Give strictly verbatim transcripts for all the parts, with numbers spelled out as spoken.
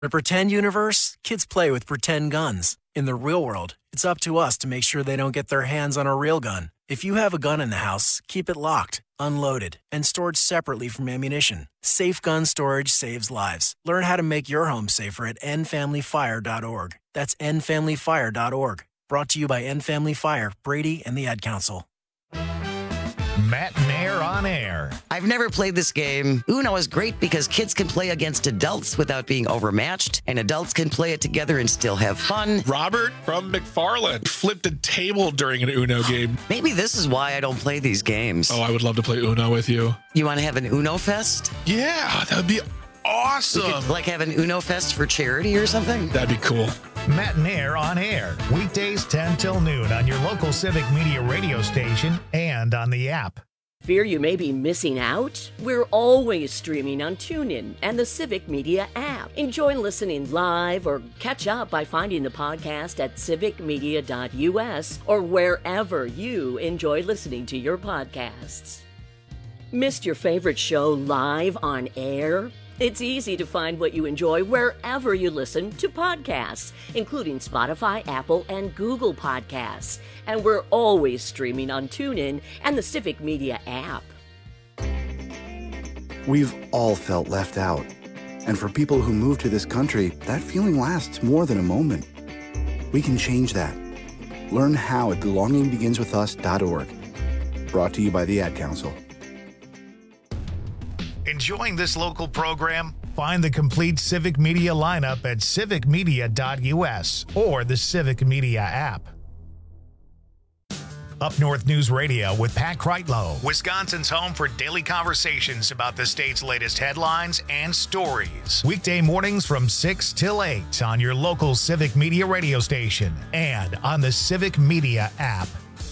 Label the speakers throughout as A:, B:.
A: In the pretend universe, kids play with pretend guns. In the real world, it's up to us to make sure they don't get their hands on a real gun. If you have a gun in the house, keep it locked, unloaded, and stored separately from ammunition. Safe gun storage saves lives. Learn how to make your home safer at end family fire dot org. That's end family fire dot org. Brought to you by End Family Fire, Brady, and the Ad Council.
B: Matt Nair on air.
C: I've never played this game. Uno is great because kids can play against adults without being overmatched, and adults can play it together and still have fun.
D: Robert from McFarland flipped a table during an Uno game.
C: Maybe this is why I don't play these games.
D: Oh, I would love to play Uno with you.
C: You want to have an Uno Fest?
D: Yeah, that would be awesome.
C: We could, like, have an Uno Fest for charity or something?
D: That'd be cool.
B: Matt Nair on air. Weekdays ten till noon on your local Civic Media radio station and on the app.
E: Fear you may be missing out? We're always streaming on TuneIn and the Civic Media app. Enjoy listening live or catch up by finding the podcast at civic media dot u s or wherever you enjoy listening to your podcasts. Missed your favorite show live on air? It's easy to find what you enjoy wherever you listen to podcasts, including Spotify, Apple, and Google Podcasts. And we're always streaming on TuneIn and the Civic Media app.
F: We've all felt left out. And for people who move to this country, that feeling lasts more than a moment. We can change that. Learn how at belonging begins with us dot org. Brought to you by the Ad Council.
B: Enjoying this local program? Find the complete Civic Media lineup at civic media dot u s or the Civic Media app. Up North News Radio with Pat Kreitlow, Wisconsin's home for daily conversations about the state's latest headlines and stories. Weekday mornings from six till eight on your local Civic Media radio station and on the Civic Media app.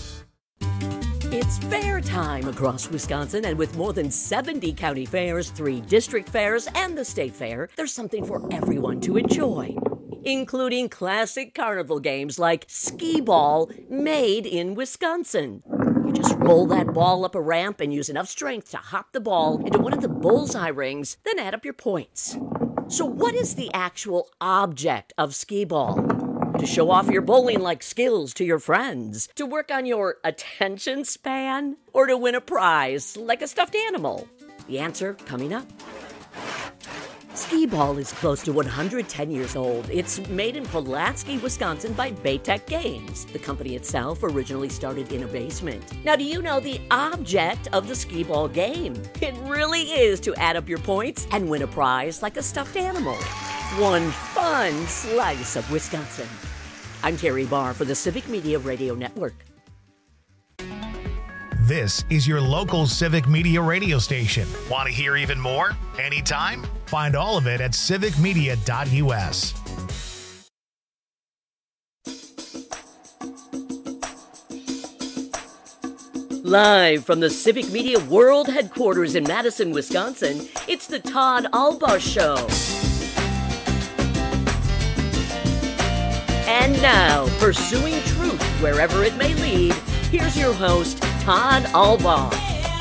E: It's fair time across Wisconsin, and with more than seventy county fairs, three district fairs, and the state fair, there's something for everyone to enjoy, including classic carnival games like skee ball, made in Wisconsin. You just roll that ball up a ramp and use enough strength to hop the ball into one of the bullseye rings, then add up your points. So what is the actual object of skee ball? To show off your bowling-like skills to your friends? To work on your attention span? Or to win a prize like a stuffed animal? The answer coming up. Skee ball is close to one hundred ten years old. It's made in Pulaski, Wisconsin by Baytech Games. The company itself originally started in a basement. Now, do you know the object of the skee ball game? It really is to add up your points and win a prize like a stuffed animal. One fun slice of Wisconsin. I'm Terry Barr for the Civic Media Radio Network.
B: This is your local Civic Media radio station. Want to hear even more? Anytime? Find all of it at civic media dot u s.
E: Live from the Civic Media World Headquarters in Madison, Wisconsin, it's the Todd Albaugh Show. And now, pursuing truth wherever it may lead, here's your host, Todd Albaugh.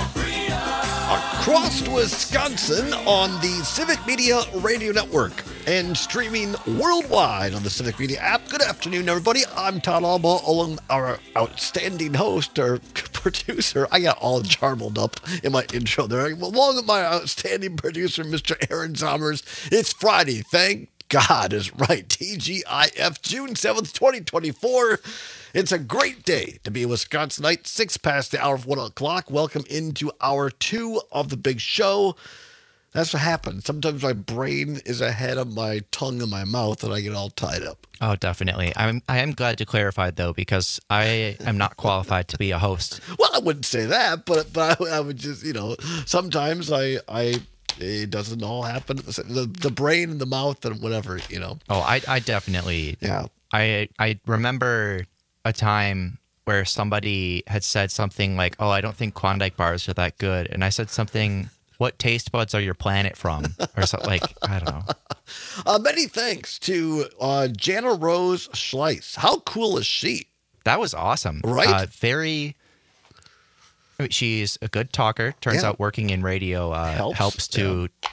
G: Across Wisconsin on the Civic Media Radio Network and streaming worldwide on the Civic Media app. Good afternoon, everybody. I'm Todd Albaugh, along our outstanding host or producer. I got all jarbled up in my intro there. Along with my outstanding producer, Mister Aaron Zommers. It's Friday. Thank God is right. T G I F, June seventh, twenty twenty-four. It's a great day to be a Wisconsinite. Six past the hour of one o'clock. Welcome into hour two of the big show. That's what happens. Sometimes my brain is ahead of my tongue and my mouth, and I get all tied up.
H: Oh, definitely. I'm I am glad to clarify, though, because I am not qualified to be a host.
G: Well, I wouldn't say that, but but I, I would just, you know, sometimes I I. It doesn't all happen. The, the brain and the mouth and whatever, you know.
H: Oh, I I definitely.
G: Yeah.
H: I I remember a time where somebody had said something like, "Oh, I don't think Klondike bars are that good," and I said something. What taste buds are your planet from? Or something like, I don't know.
G: Uh, many thanks to uh, Jana Rose Schleiss. How cool is she?
H: That was awesome.
G: Right?
H: Uh, very. I mean, she's a good talker. Turns
G: Yeah.
H: out working in radio uh,
G: helps,
H: helps to
G: yeah.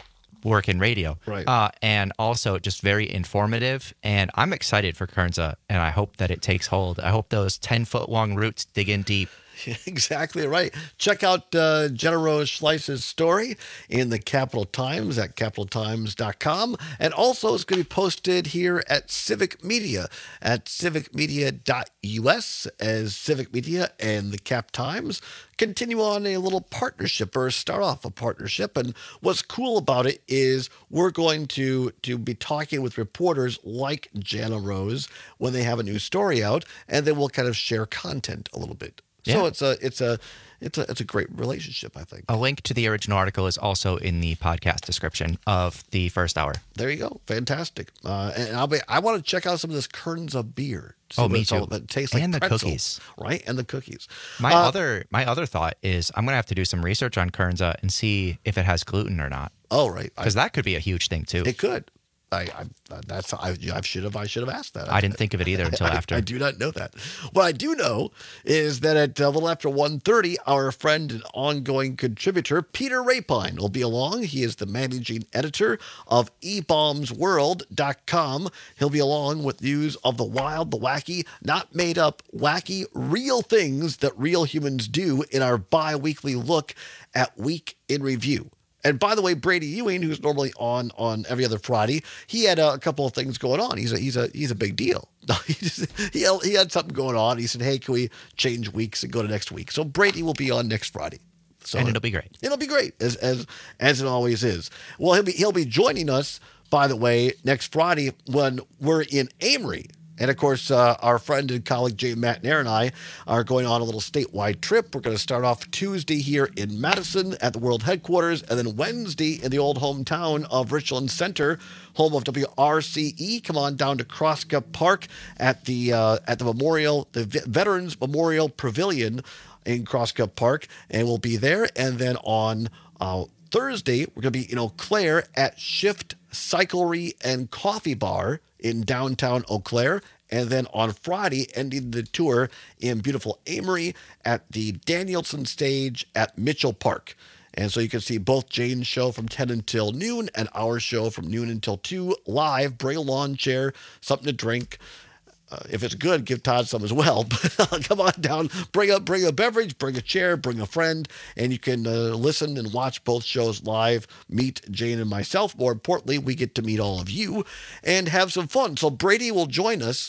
H: work in radio.
G: Right.
H: Uh, and also just very informative. And I'm excited for Kernza, and I hope that it takes hold. I hope those ten-foot-long roots dig in deep.
G: Exactly right. Check out uh, Jenna Rose Schleiss's story in the Capital Times at capital times dot com. And also it's going to be posted here at Civic Media at civic media dot u s as Civic Media and the Cap Times continue on a little partnership or start off a partnership. And what's cool about it is we're going to, to be talking with reporters like Jana Rose when they have a new story out, and then we'll kind of share content a little bit. So
H: Yeah.
G: it's a it's a it's a it's a great relationship, I think.
H: A link to the original article is also in the podcast description of the first hour.
G: There you go, fantastic. Uh, and I'll be I want to check out some of this Kernza beer. See
H: Oh,
G: what
H: me
G: it's all
H: too.
G: about. It tastes like
H: And the
G: pretzel,
H: cookies.
G: right? And the cookies.
H: My
G: Uh,
H: other my other thought is I'm gonna have to do some research on Kernza and see if it has gluten or not,
G: Oh, right. I-
H: because that could be a huge thing too.
G: It could. I, I that's I, I should have I should have asked that.
H: I didn't think of it either until
G: I,
H: after.
G: I do not know that. What I do know is that at a little after one thirty, our friend and ongoing contributor, Peter Rapine, will be along. He is the managing editor of e bombs world dot com. He'll be along with news of the wild, the wacky, not made up, wacky, real things that real humans do in our bi-weekly look at Week in Review. And by the way, Brady Ewing, who's normally on on every other Friday, he had a, a couple of things going on. He's a he's a he's a big deal. he, just, he had, he had something going on. He said, "Hey, can we change weeks and go to next week?" So Brady will be on next Friday. So
H: And it'll be great.
G: It'll be great as as as it always is. Well, he'll be he'll be joining us, by the way, next Friday when we're in Amory. And, of course, uh, our friend and colleague Jay McNair and I are going on a little statewide trip. We're going to start off Tuesday here in Madison at the world headquarters, and then Wednesday in the old hometown of Richland Center, home of W R C E. Come on down to Crosscup Park at the uh, at the Memorial, the V- Veterans Memorial Pavilion in Crosscup Park, and we'll be there. And then on uh, Thursday, we're going to be in Eau Claire at Shift Cyclery and Coffee Bar in downtown Eau Claire. And then on Friday, ending the tour in beautiful Amory at the Danielson Stage at Mitchell Park. And so you can see both Jane's show from ten until noon and our show from noon until two live. Bring a lawn chair, something to drink. Uh, if it's good, give Todd some as well. But uh, come on down, bring a bring a beverage, bring a chair, bring a friend, and you can uh, listen and watch both shows live. Meet Jane and myself. More importantly, we get to meet all of you and have some fun. So Brady will join us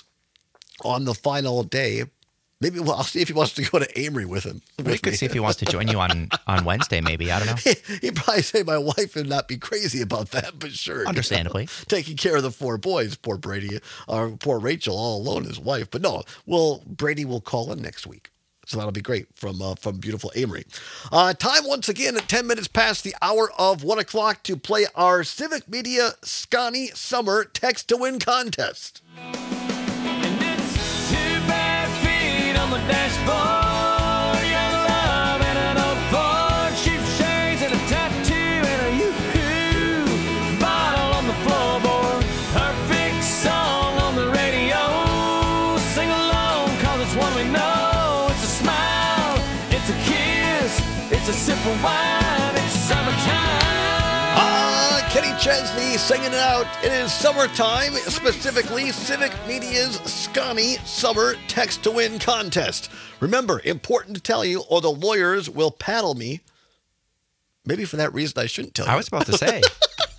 G: on the final day. Maybe well, I'll see if he wants to go to Amory with him.
H: We
G: with
H: could
G: me.
H: see if he wants to join you on, on Wednesday, maybe. I don't know.
G: He'd probably say my wife would not be crazy about that, but sure. you know.
H: Understandably.
G: Taking care of the four boys, poor Brady, or poor Rachel, all alone, his wife. But no, well, Brady will call in next week. So that'll be great from uh, from beautiful Amory. Uh, time once again at ten minutes past the hour of one o'clock to play our Civic Media Scotty Summer Text to Win contest.
I: And it's two bare feet on the dashboard, young love and an old Ford, sheepshades and a tattoo and a yoo-hoo bottle on the floorboard. Perfect song on the radio. Sing along, cause it's one we know. It's a smile, it's a kiss, it's a sip of wine, it's summertime.
G: Ah, Kenny Chesney singing it out. It is summertime, specifically Civic Media's Scotty Summer Text to Win contest. Remember, important to tell you, or the lawyers will paddle me. Maybe for that reason I shouldn't tell you.
H: I was about to say.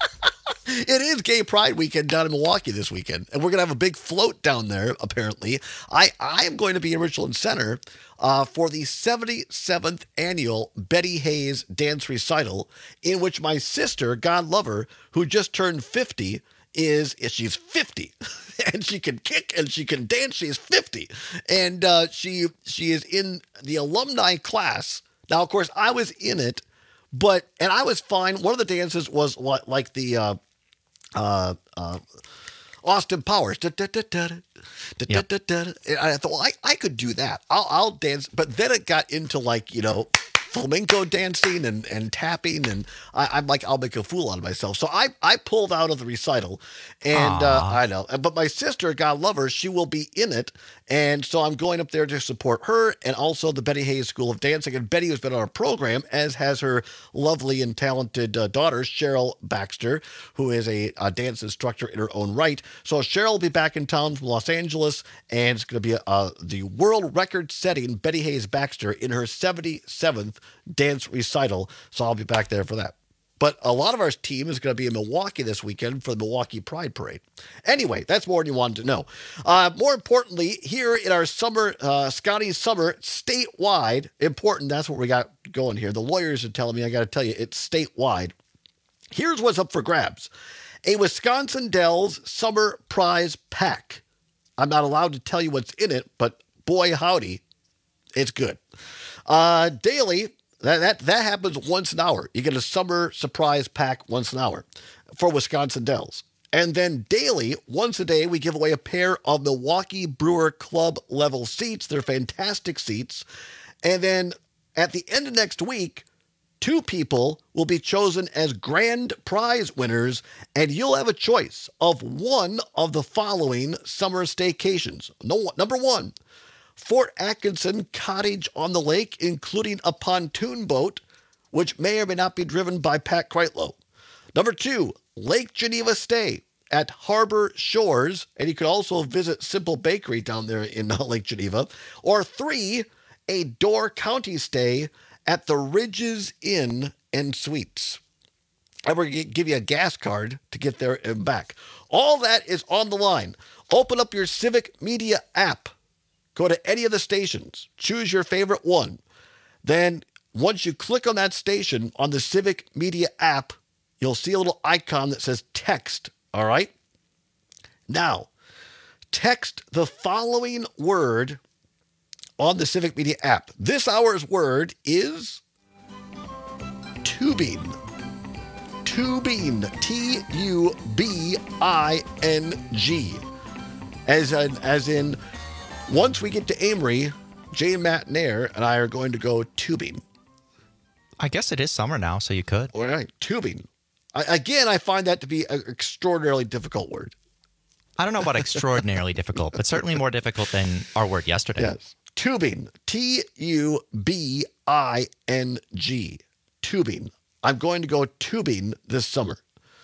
G: It is Gay Pride weekend down in Milwaukee this weekend, and we're going to have a big float down there, apparently. I, I am going to be in Richland Center uh, for the seventy-seventh annual Betty Hayes Dance Recital, in which my sister, God love her, who just turned fifty, is, she's fifty, and she can kick and she can dance. She's fifty, and uh, she she is in the alumni class. Now, of course, I was in it, but, and I was fine. One of the dances was what, like the, uh, Uh, uh, Austin Powers. Da, da, da, da, da, da, da, da. And I thought, well, I, I could do that. I'll, I'll dance. But then it got into like, you know, flamenco dancing and, and tapping, and I, I'm like, I'll make a fool out of myself. So I, I pulled out of the recital, and uh, I know, but my sister, God love her, she will be in it, and so I'm going up there to support her, and also the Betty Hayes School of Dancing. And Betty has been on our program, as has her lovely and talented uh, daughter, Cheryl Baxter, who is a, a dance instructor in her own right. So Cheryl will be back in town from Los Angeles, and it's going to be a, a, the world record-setting Betty Hayes Baxter in her seventy-seventh dance recital. So I'll be back there for that. But a lot of our team is going to be in Milwaukee this weekend for the Milwaukee Pride Parade. Anyway, that's more than you wanted to know. Uh, more importantly, here in our summer, uh, Scotty's Summer statewide, important, that's what we got going here. The lawyers are telling me, I got to tell you, it's statewide. Here's what's up for grabs. A Wisconsin Dells Summer Prize Pack. I'm not allowed to tell you what's in it, but boy howdy, it's good. Uh, daily, that, that, that happens once an hour. You get a summer surprise pack once an hour for Wisconsin Dells. And then daily, once a day, we give away a pair of Milwaukee Brewer Club level seats. They're fantastic seats. And then at the end of next week, two people will be chosen as grand prize winners, and you'll have a choice of one of the following summer staycations. No, number one, Fort Atkinson Cottage on the Lake, including a pontoon boat, which may or may not be driven by Pat Kreitlow. Number two, Lake Geneva Stay at Harbor Shores, and you could also visit Simple Bakery down there in Lake Geneva. Or three, a Door County stay at the Ridges Inn and Suites. And we're going to give you a gas card to get there and back. All that is on the line. Open up your Civic Media app. Go to any of the stations. Choose your favorite one. Then once you click on that station on the Civic Media app, you'll see a little icon that says text. All right? Now, text the following word on the Civic Media app. This hour's word is tubing. Tubing. T U B I N G. As in, as in, once we get to Amory, Jane Matt Nair and I are going to go tubing.
H: I guess it is summer now, so you could.
G: All right, tubing. I, again, I find that to be an extraordinarily difficult word.
H: I don't know about extraordinarily difficult, but certainly more difficult than our word yesterday.
G: Yes. Tubing. T U B I N G. Tubing. I'm going to go tubing this summer.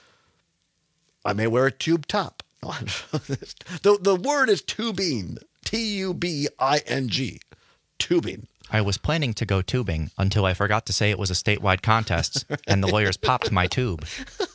G: I may wear a tube top. the, the word is tubing. T U B I N G. Tubing.
H: I was planning to go tubing until I forgot to say it was a statewide contest, and the lawyers popped my tube.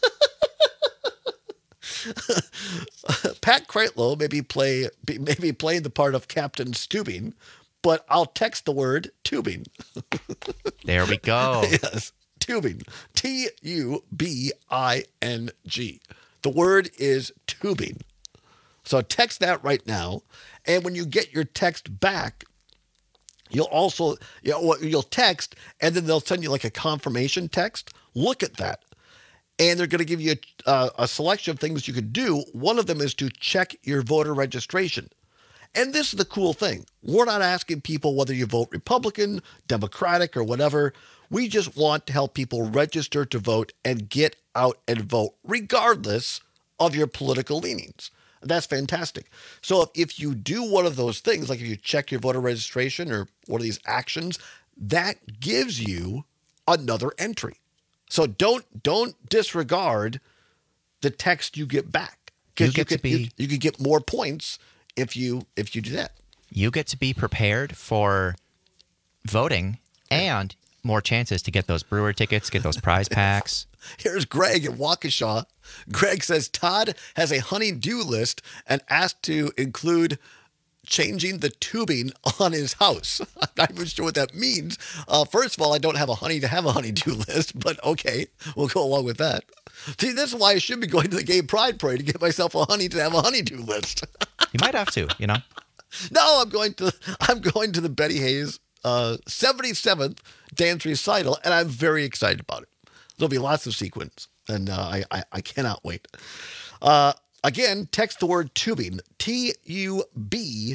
G: Pat Kreitlow maybe play maybe playing the part of Captain Stubing, but I'll text the word tubing.
H: There we go.
G: Yes, tubing. T U B I N G. The word is tubing. So text that right now, and when you get your text back, you'll also you know, you'll text, and then they'll send you like a confirmation text. Look at that. And they're going to give you a, uh, a selection of things you could do. One of them is to check your voter registration. And this is the cool thing. We're not asking people whether you vote Republican, Democratic, or whatever. We just want to help people register to vote and get out and vote, regardless of your political leanings. That's fantastic. So if, if you do one of those things, like if you check your voter registration or one of these actions, that gives you another entry. So don't don't disregard the text you get back, because you, you could be, you, you could get more points if you if you do that.
H: You get to be prepared for voting and more chances to get those brewer tickets, get those prize packs.
G: Here's Greg in Waukesha. Greg says Todd has a honey-do list and asked to include changing the tubing on his house. I'm not even sure what that means. Uh, first of all, I don't have a honey to have a honey-do list, but okay, we'll go along with that. See, this is why I should be going to the Gay Pride Parade to get myself a honey to have a honey-do list.
H: You might have to, you know.
G: No, I'm going to. I'm going to the Betty Hayes uh, seventy-seventh dance recital, and I'm very excited about it. There'll be lots of sequins, and uh, I, I I cannot wait. Uh, again, text the word tubing, T U B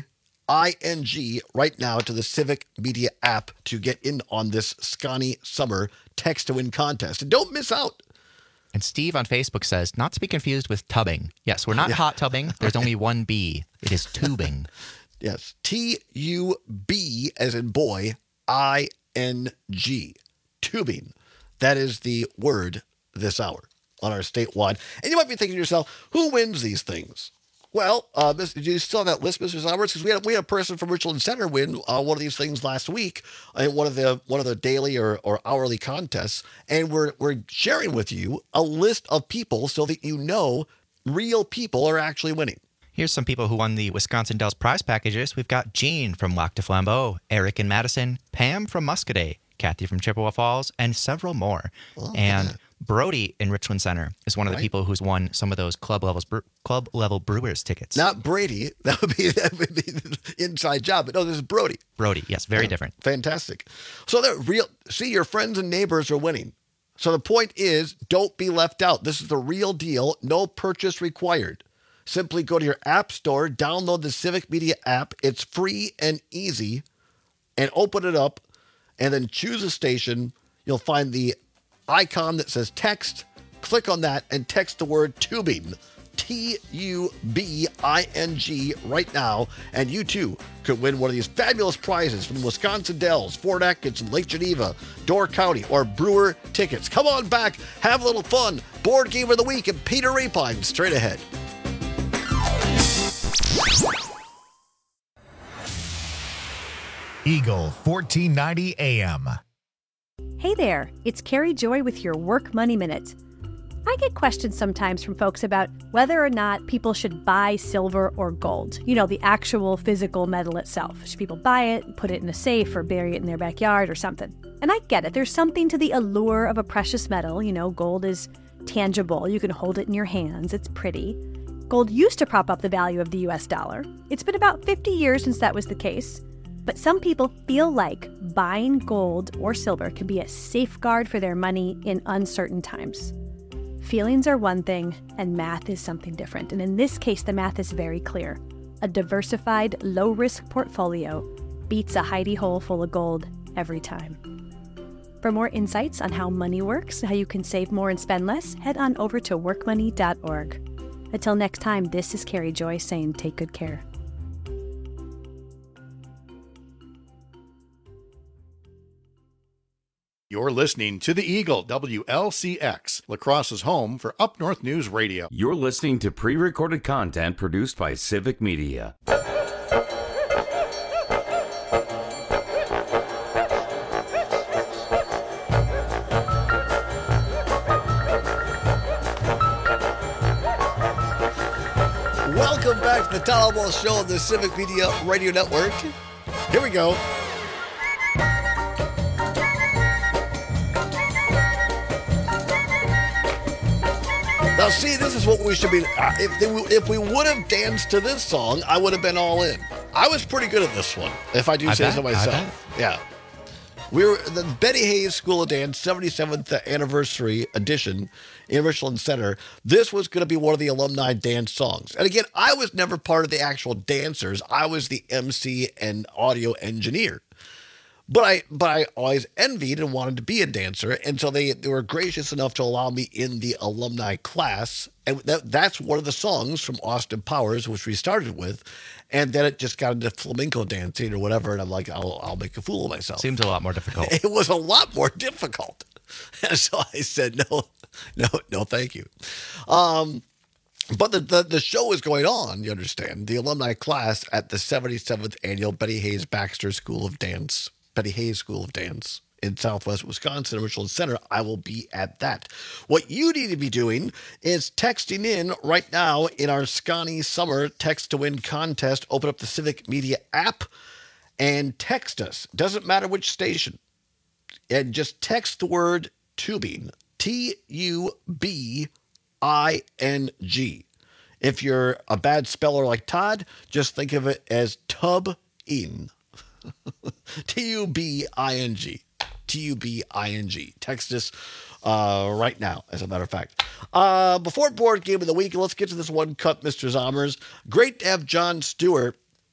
G: I N G right now to the Civic Media app to get in on this Scotty Summer Text to Win contest. And don't miss out.
H: And Steve on Facebook says, not to be confused with tubbing. Yes, we're not
G: Yeah.
H: hot tubbing. There's only one B. It is tubing.
G: Yes, T U B as in boy, I N G. Tubing. That is the word this hour on our statewide. And you might be thinking to yourself, who wins these things? Well, uh, do you still have that list, Mister Roberts? Because we had we had a person from Richland Center win uh, one of these things last week in one of the one of the daily or, or hourly contests, and we're we're sharing with you a list of people so that you know real people are actually winning.
H: Here's some people who won the Wisconsin Dells prize packages. We've got Jean from Lac du Flambeau, Eric in Madison, Pam from Muscadet, Kathy from Chippewa Falls, and several more.
G: Oh,
H: and
G: man.
H: Brody in Richland Center is one of the
G: Right.
H: people who's won some of those club levels, bre- club level Brewers tickets.
G: Not Brady. That would be that would be the inside job. But no, this is Brody.
H: Brody, yes, very
G: Yeah,
H: different.
G: Fantastic. So they're real. See, your friends and neighbors are winning. So the point is, don't be left out. This is the real deal. No purchase required. Simply go to your app store, download the Civic Media app. It's free and easy, and open it up, and then choose a station. You'll find the icon that says text. Click on that and text the word tubing, T U B I N G, right now. And you too could win one of these fabulous prizes from the Wisconsin Dells, Fort Atkinson, Lake Geneva, Door County, or Brewer tickets. Come on back, have a little fun. Board Game of the Week and Peter Rapine straight ahead.
B: Eagle fourteen ninety A M.
J: Hey there, it's Carrie Joy with your Work Money Minute. I get questions sometimes from folks about whether or not people should buy silver or gold. You know, the actual physical metal itself. Should people buy it, put it in a safe, or bury it in their backyard or something? And I get it. There's something to the allure of a precious metal. You know, gold is tangible. You can hold it in your hands. It's pretty. Gold used to prop up the value of the U S dollar. It's been about fifty years since that was the case. But some people feel like buying gold or silver can be a safeguard for their money in uncertain times. Feelings are one thing, and math is something different. And in this case, the math is very clear. A diversified, low-risk portfolio beats a hidey hole full of gold every time. For more insights on how money works, how you can save more and spend less, head on over to work money dot org. Until next time, this is Carrie Joy saying take good care.
K: You're listening to the Eagle, W L C X, La Crosse's home for Up North News Radio.
L: You're listening to pre-recorded content produced by Civic Media.
G: Welcome back to the Tom Ball Show on the Civic Media Radio Network. Here we go. Now, see, this is what we should be. Uh, if they, if we would have danced to this song, I would have been all in. I was pretty good at this one, if I do
H: I
G: say
H: bet,
G: so
H: I
G: myself. Yeah. We were the Betty Hayes School of Dance seventy-seventh anniversary edition in Richland Center. This was going to be one of the alumni dance songs. And again, I was never part of the actual dancers. I was the M C and audio engineer. But I but I always envied and wanted to be a dancer. And so they, they were gracious enough to allow me in the alumni class. And that, that's one of the songs from Austin Powers, which we started with. And then it just got into flamenco dancing or whatever. And I'm like, I'll, I'll make a fool of myself.
H: Seems a lot more difficult.
G: It was a lot more difficult. And so I said, no, no, no, thank you. Um, but the, the, the show is going on, you understand. The alumni class at the seventy-seventh annual Betty Hayes Baxter School of Dance, Betty Hayes School of Dance in Southwest Wisconsin, Richland Center. I will be at that. What you need to be doing is texting in right now in our Scotty Summer Text to Win contest. Open up the Civic Media app and text us. Doesn't matter which station. And just text the word tubing, T U B I N G. If you're a bad speller like Todd, just think of it as tub-in. T U B I N G. T U B I N G. Text us uh, right now, as a matter of fact. Uh, before Board Game of the Week, let's get to this one cut, Mister Zommers. Great to have Jon Stewart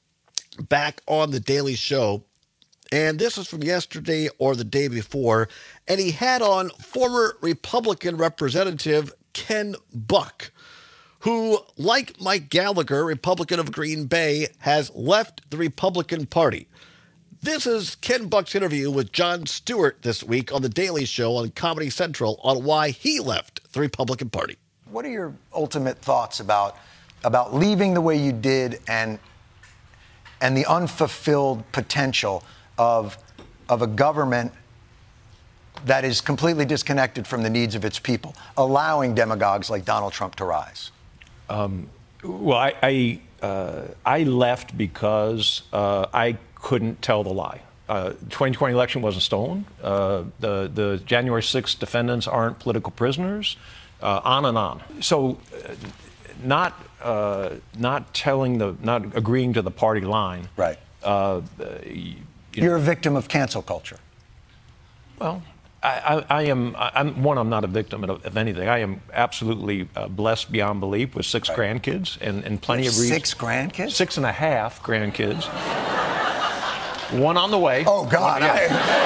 G: back on The Daily Show. And this is from yesterday or the day before. And he had on former Republican Representative Ken Buck, who, like Mike Gallagher, Republican of Green Bay, has left the Republican Party. This is Ken Buck's interview with Jon Stewart this week on The Daily Show on Comedy Central on why he left the Republican Party.
M: What are your ultimate thoughts about about leaving the way you did and and the unfulfilled potential of of a government that is completely disconnected from the needs of its people, allowing demagogues like Donald Trump to rise?
N: Um, well, I I, uh, I left because uh, I couldn't tell the lie. Uh, twenty twenty election wasn't stolen. Uh, the the January sixth defendants aren't political prisoners. Uh, on and on. So, uh, not uh, not telling the not agreeing to the party line.
M: Right.
N: Uh, you
M: You're know. a victim of cancel culture.
N: Well, I, I, I am. I'm one. I'm not a victim of, of anything. I am absolutely uh, blessed beyond belief with six right. grandkids and, and plenty of reasons.
M: Six grandkids.
N: Six and a half grandkids. One on the way.
M: Oh God!
N: One, yeah.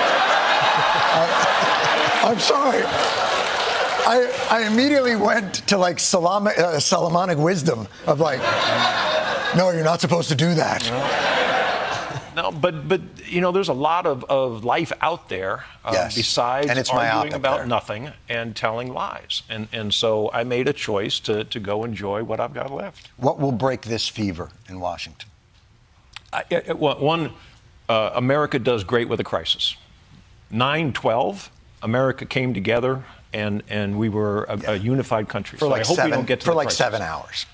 M: I, I, I'm sorry. I, I immediately went to like Solom- uh, Solomonic wisdom of like, no, you're not supposed to do that.
N: No, no but but you know, there's a lot of, of life out there uh,
M: yes.
N: besides
M: and it's
N: arguing about
M: there.
N: nothing and telling lies. And and so I made a choice to to go enjoy what I've got left.
M: What will break this fever in Washington?
N: I, I, one, uh, America does great with a crisis. nine twelve, America came together. And and we were a, yeah. a unified country.
M: For
N: so
M: like
N: I hope
M: seven,
N: we don't get to
M: for
N: that
M: like
N: crisis.
M: seven hours.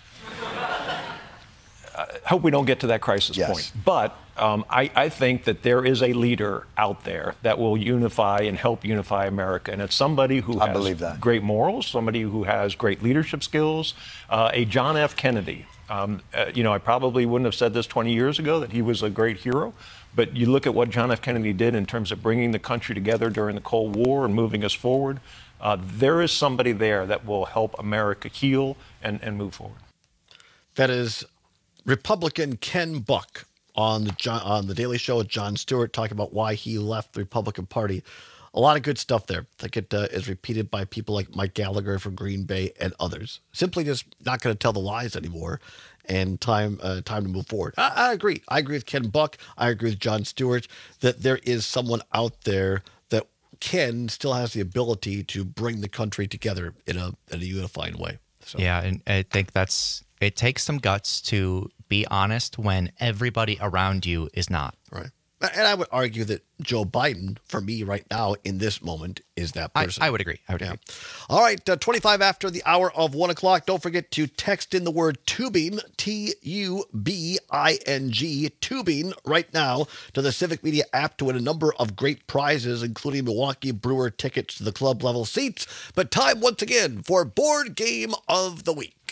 N: I hope we don't get to that crisis
M: yes.
N: point. But um, I, I think that there is a leader out there that will unify and help unify America. And it's somebody who
M: I
N: has
M: believe that.
N: great morals, somebody who has great leadership skills, uh, a John F. Kennedy. Um, uh, you know, I probably wouldn't have said this twenty years ago, that he was a great hero. But you look at what John F. Kennedy did in terms of bringing the country together during the Cold War and moving us forward. Uh, there is somebody there that will help America heal and, and move forward.
G: That is Republican Ken Buck on the John, on the Daily Show with Jon Stewart, talking about why he left the Republican Party. A lot of good stuff there. I think it uh, is repeated by people like Mike Gallagher from Green Bay and others. Simply just not going to tell the lies anymore, and time uh, time to move forward. I, I agree. I agree with Ken Buck. I agree with Jon Stewart that there is someone out there that Ken still has the ability to bring the country together in a in a unified way. So.
H: Yeah, and I think that's it takes some guts to be honest when everybody around you is not.
G: Right. And I would argue that Joe Biden, for me right now in this moment, is that person.
H: I, I would agree. I would
G: yeah.
H: agree.
G: All right, uh, twenty-five after the hour of one o'clock. Don't forget to text in the word tubing, T U B I N G, tubing, right now to the Civic Media app to win a number of great prizes, including Milwaukee Brewer tickets to the club level seats. But time once again for Board Game of the Week.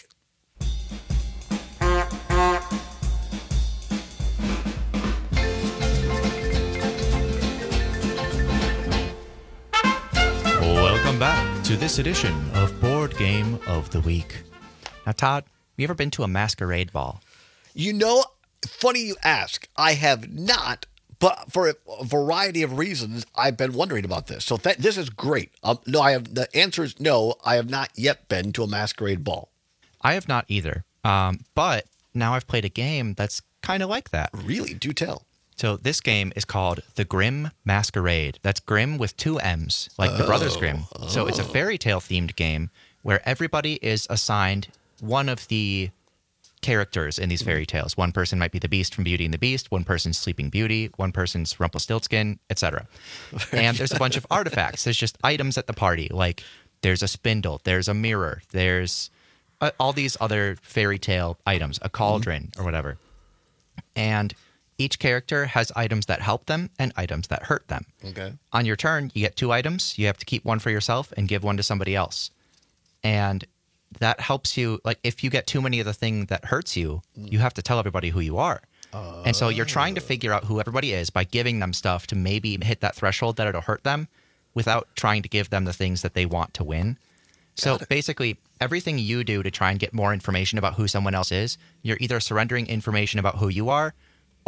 H: Welcome back to this edition of Board Game of the Week. Now, Todd, you ever been to a masquerade ball?
G: You know, funny you ask. I have not, but for a variety of reasons, I've been wondering about this. So th- this is great. Um, no, I have. The answer is no. I have not yet been to a masquerade ball.
H: I have not either. Um, but now I've played a game that's kind of like that.
G: Really? Do tell.
H: So this game is called The Grimm Masquerade. That's Grimm with two M's, like
G: oh,
H: the Brothers Grimm.
G: Oh.
H: So it's a fairy tale themed game where everybody is assigned one of the characters in these fairy tales. One person might be the Beast from Beauty and the Beast, one person's Sleeping Beauty, one person's Rumpelstiltskin, et cetera. And there's a bunch of artifacts. There's just items at the party, like there's a spindle, there's a mirror, there's uh, all these other fairy tale items, a cauldron mm-hmm. or whatever. And each character has items that help them and items that hurt them.
G: Okay.
H: On your turn, you get two items. You have to keep one for yourself and give one to somebody else. And that helps you, like, if you get too many of the thing that hurts you, you have to tell everybody who you are. Uh, and so you're trying to figure out who everybody is by giving them stuff to maybe hit that threshold that it'll hurt them without trying to give them the things that they want to win. So basically, everything you do to try and get more information about who someone else is, you're either surrendering information about who you are,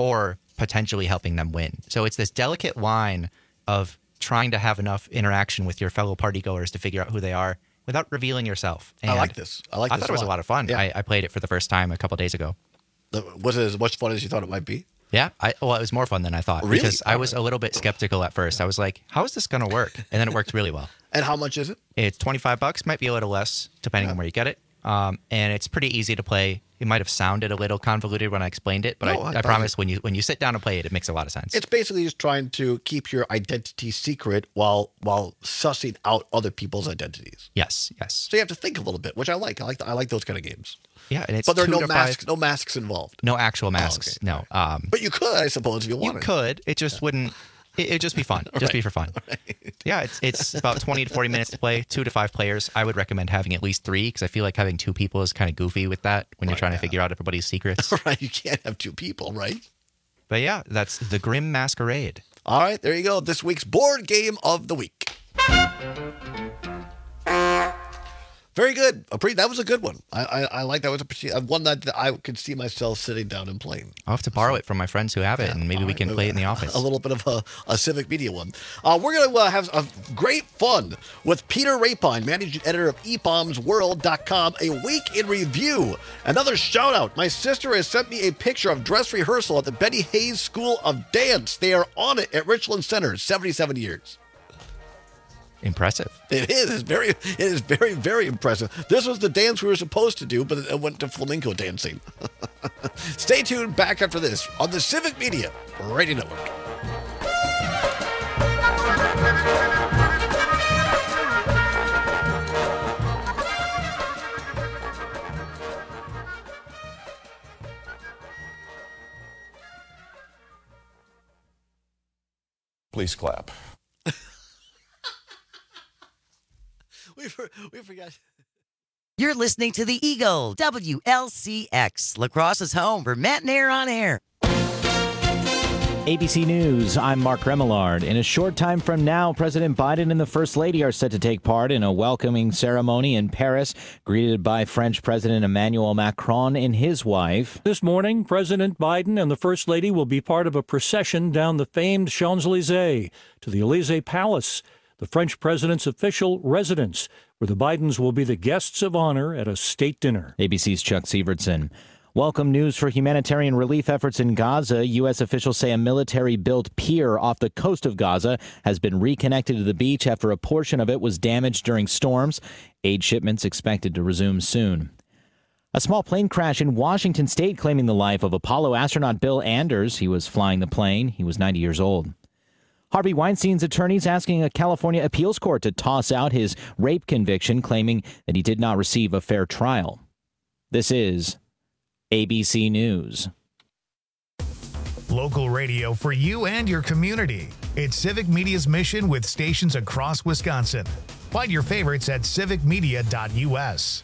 H: or potentially helping them win. So it's this delicate line of trying to have enough interaction with your fellow partygoers to figure out who they are without revealing yourself. And
G: I like this. I like
H: I
G: this
H: thought it was a lot of fun.
G: Yeah.
H: I, I played it for the first time a couple days ago.
G: Was it as much fun as you thought it might be?
H: Yeah, I, well, it was more fun than I thought
G: Really?
H: because I was a little bit skeptical at first. I was like, how is this going to work? And then it worked really well.
G: And how much is it?
H: It's twenty-five bucks, might be a little less depending
G: Yeah.
H: on where you get it. Um, and it's pretty easy to play. It might have sounded a little convoluted when I explained it, but
G: No, I
H: I, I
G: thought
H: promise when you when you sit down and play it, it makes a lot of sense.
G: It's basically just trying to keep your identity secret while while sussing out other people's identities.
H: Yes, yes.
G: So you have to think a little bit, which I like. I like I like those kind of games.
H: Yeah, and it's
G: but there are
H: two
G: no
H: to
G: masks,
H: five-
G: no masks involved.
H: No actual masks. No. Um,
G: But you could, I suppose, if you
H: you
G: wanted.
H: could. It just wouldn't. It, it'd just be fun. Just
G: Right.
H: be for fun. Yeah, it's it's about twenty to forty minutes to play. Two to five players. I would recommend having at least three because I feel like having two people is kind of goofy with that when you're
G: Right,
H: trying
G: yeah.
H: to figure out everybody's secrets.
G: Right, you can't have two people, right?
H: But yeah, that's the Grim Masquerade.
G: All right, there you go. This week's board game of the week. Very good. A pretty, that was a good one. I I, I like that was a pretty, uh, one that I could see myself sitting down and playing.
H: I'll have to borrow it from my friends who have it, and maybe we can play it in the office.
G: A little bit of a, a Civic Media one. Uh, we're going to uh, have a great fun with Peter Rapine, managing editor of e bombs world dot com, a week in review. Another shout out. My sister has sent me a picture of dress rehearsal at the Betty Hayes School of Dance. They are on it at Richland Center, seventy-seven years.
H: Impressive.
G: It is. It's very, it is very, very impressive. This was the dance we were supposed to do, but it went to flamenco dancing. Stay tuned back after this on the Civic Media Radio Network.
O: Please clap.
G: We, for, we forgot.
C: You're listening to the Eagle, W L C X, Lacrosse's home for Matt and Air on Air.
P: A B C News, I'm Mark Remillard. In a short time from now, President Biden and the First Lady are set to take part in a welcoming ceremony in Paris, greeted by French President Emmanuel Macron and his wife.
Q: This morning, President Biden and the First Lady will be part of a procession down the famed Champs-Élysées to the Élysée Palace, the French president's official residence, where the Bidens will be the guests of honor at a state dinner.
P: A B C's Chuck Sievertson. Welcome news for humanitarian relief efforts in Gaza. U S officials say a military-built pier off the coast of Gaza has been reconnected to the beach after a portion of it was damaged during storms. Aid shipments expected to resume soon. A small plane crash in Washington state claiming the life of Apollo astronaut Bill Anders. He was flying the plane. He was ninety years old. Harvey Weinstein's attorneys asking a California appeals court to toss out his rape conviction, claiming that he did not receive a fair trial. This is A B C News.
B: Local radio for you and your community. It's Civic Media's mission with stations across Wisconsin. Find your favorites at civic media dot U S.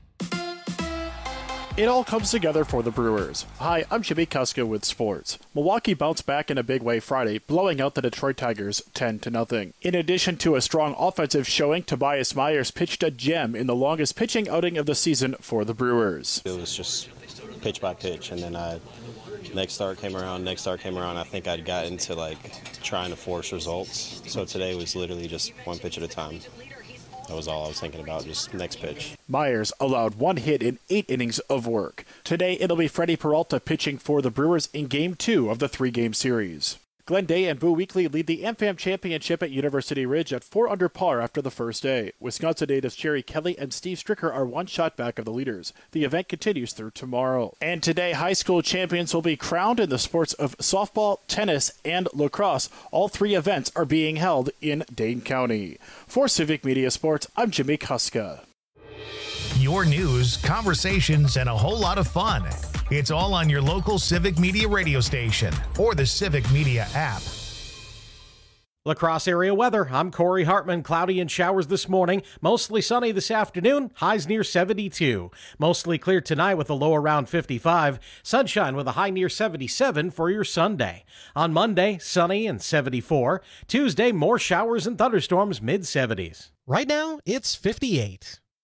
R: It all comes together for the Brewers. Hi, I'm Jimmy Kuska with sports. Milwaukee bounced back in a big way Friday, blowing out the Detroit Tigers ten to nothing. In addition to a strong offensive showing, Tobias Myers pitched a gem in the longest pitching outing of the season for the Brewers.
S: It was just pitch by pitch, and then I, next start came around, next start came around. I think I'd got into like trying to force results. So today was literally just one pitch at a time. That was all I was thinking about, just next pitch.
R: Myers allowed one hit in eight innings of work. Today, it'll be Freddie Peralta pitching for the Brewers in Game two of the three-game series. Glenn Day and Boo Weekley lead the AmFam Championship at University Ridge at four under par after the first day. Wisconsin natives Jerry Kelly and Steve Stricker are one shot back of the leaders. The event continues through tomorrow. And today, high school champions will be crowned in the sports of softball, tennis, and lacrosse. All three events are being held in Dane County. For Civic Media Sports, I'm Jimmy Kuska.
B: Your news, conversations, and a whole lot of fun. It's all on your local Civic Media radio station or the Civic Media app.
T: La Crosse area weather. I'm Corey Hartman. Cloudy and showers this morning. Mostly sunny this afternoon. Highs near seventy-two. Mostly clear tonight with a low around fifty-five. Sunshine with a high near seventy-seven for your Sunday. On Monday, sunny and seventy-four. Tuesday, more showers and thunderstorms, mid seventies.
U: Right now, it's fifty-eight.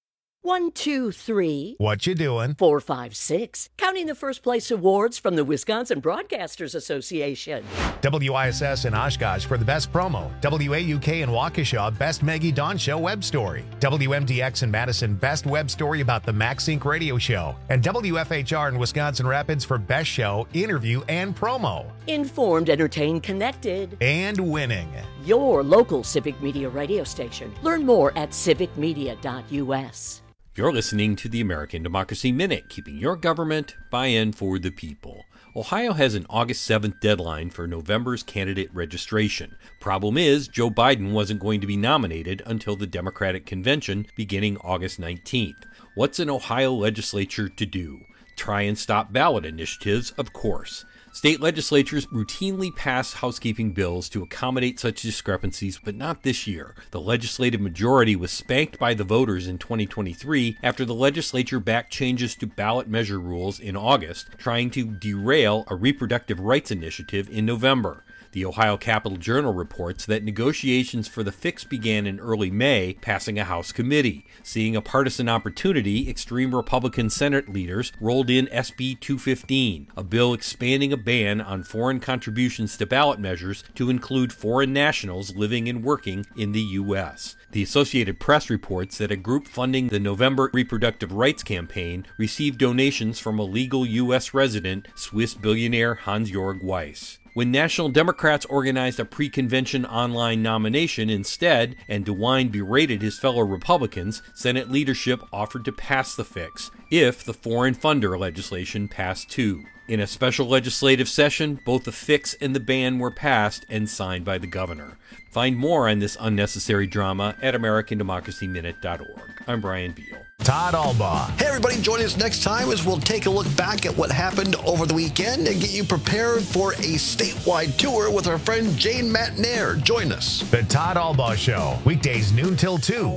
E: One, two, three.
B: What you doing?
E: Four, five, six. Counting the first place awards from the Wisconsin Broadcasters Association.
B: W I S S in Oshkosh for the best promo. W A U K in Waukesha, best Maggie Dawn Show web story. W M D X in Madison, best web story about the MaxSync radio show. And W F H R in Wisconsin Rapids for best show, interview, and promo.
E: Informed, entertained, connected.
B: And winning.
E: Your local Civic Media radio station. Learn more at civic media dot U S.
O: You're listening to the American Democracy Minute, keeping your government by-in for the people. Ohio has an August seventh deadline for November's candidate registration. Problem is, Joe Biden wasn't going to be nominated until the Democratic Convention beginning August nineteenth. What's an Ohio legislature to do? Try and stop ballot initiatives, of course. State legislatures routinely pass housekeeping bills to accommodate such discrepancies, but not this year. The legislative majority was spanked by the voters in twenty twenty-three after the legislature backed changes to ballot measure rules in August, trying to derail a reproductive rights initiative in November. The Ohio Capital Journal reports that negotiations for the fix began in early May, passing a House committee. Seeing a partisan opportunity, extreme Republican Senate leaders rolled in S B two fifteen, a bill expanding a ban on foreign contributions to ballot measures to include foreign nationals living and working in the U S. The Associated Press reports that a group funding the November reproductive rights campaign received donations from a legal U S resident, Swiss billionaire Hans-Jörg Weiss. When National Democrats organized a pre-convention online nomination instead, and DeWine berated his fellow Republicans, Senate leadership offered to pass the fix if the foreign funder legislation passed too. In a special legislative session, both the fix and the ban were passed and signed by the governor. Find more on this unnecessary drama at american democracy minute dot org. I'm Brian Beal.
B: Todd Albaugh.
G: Hey, everybody, join us next time as we'll take a look back at what happened over the weekend and get you prepared for a statewide tour with our friend Jane Matnair. Join us.
B: The Todd Albaugh Show, weekdays noon till two.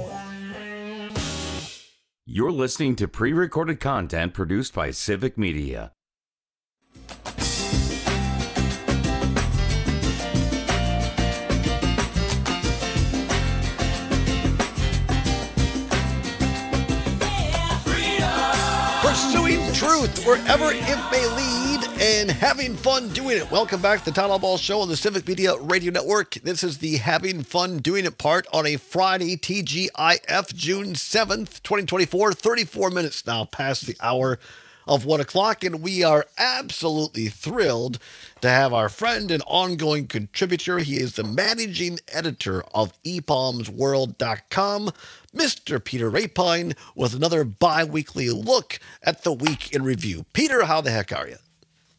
L: You're listening to pre-recorded content produced by Civic Media.
G: Pursuing truth wherever it may lead and having fun doing it. Welcome back to the Todd Albaugh Show on the Civic Media Radio Network. This is the having fun doing it part on a Friday, T G I F, June seventh, twenty twenty-four. thirty-four minutes now past the hour of one o'clock, and we are absolutely thrilled to have our friend and ongoing contributor. He is the managing editor of e palms world dot com, Mister Peter Rapine, with another bi-weekly look at the week in review. Peter, how the heck are you?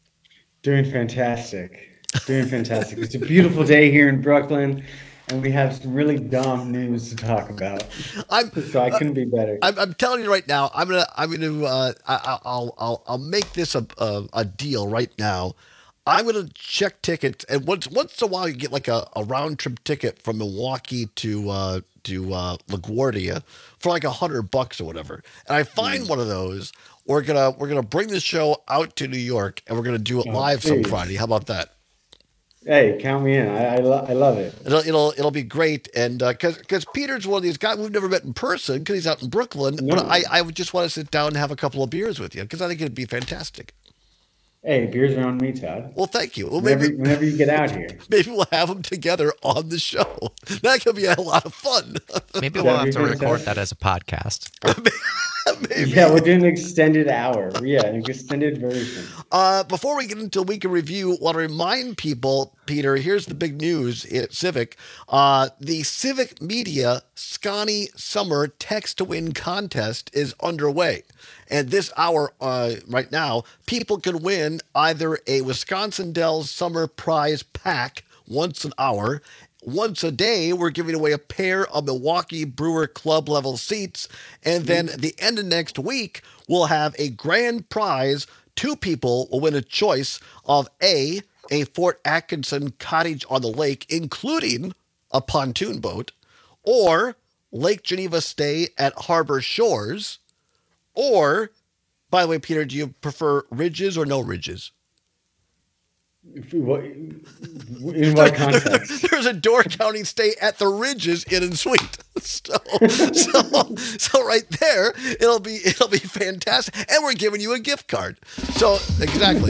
U: Doing fantastic. Doing fantastic. It's a beautiful day here in Brooklyn, and we have some really dumb news to talk about.
G: I'm,
U: so I couldn't be better.
G: I'm, I'm telling you right now. I'm gonna. I'm gonna. Uh, I, I'll. I'll. I'll make this a, a a deal right now. I'm gonna check tickets, and once once in a while you get like a, a round trip ticket from Milwaukee to uh, to uh, LaGuardia for like a hundred bucks or whatever. And I find mm. one of those. We're gonna we're gonna bring the show out to New York, and we're gonna do it oh, live geez. some Friday. How about that?
U: Hey, count me in. I I, lo- I love it.
G: It'll it'll it'll be great, and because uh, because Peter's one of these guys we've never met in person because he's out in Brooklyn. No. But I I would just want to sit down and have a couple of beers with you because I think it'd be fantastic.
U: Hey, beers are on me, Todd.
G: Well, thank you. Well,
U: whenever,
G: maybe
U: whenever you get out here,
G: maybe we'll have them together on the show. That could be a lot of fun.
H: Maybe we'll have to record that as a podcast.
G: Maybe.
U: Yeah, we're doing an extended hour. Yeah, an extended version.
G: Uh, before we get into week in review, I want to remind people, Peter, here's the big news at Civic. Uh, the Civic Media Scotty Summer Text to Win contest is underway. And this hour, uh, right now, people can win either a Wisconsin Dells Summer Prize Pack once an hour. Once a day, we're giving away a pair of Milwaukee Brewer Club level seats. And then at the end of next week, we'll have a grand prize. Two people will win a choice of A, a Fort Atkinson cottage on the lake, including a pontoon boat, or Lake Geneva stay at Harbor Shores, or, by the way, Peter, do you prefer ridges or no ridges?
U: What, in what context?
G: There's a door counting stay at the Ridges Inn and Suite. So, so, so right there, it'll be it'll be fantastic, and we're giving you a gift card. So exactly.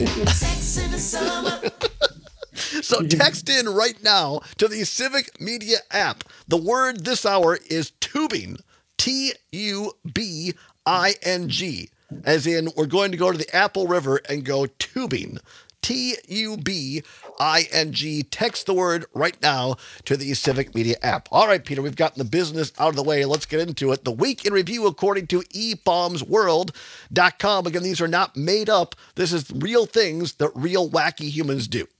G: So text in right now to the Civic Media app. The word this hour is tubing. T U B I N G. As in, we're going to go to the Apple River and go tubing. T U B I N G. Text the word right now to the Civic Media app. All right, Peter, we've gotten the business out of the way. Let's get into it. The week in review, according to e bombs world dot com. Again, these are not made up. This is real things that real wacky humans do.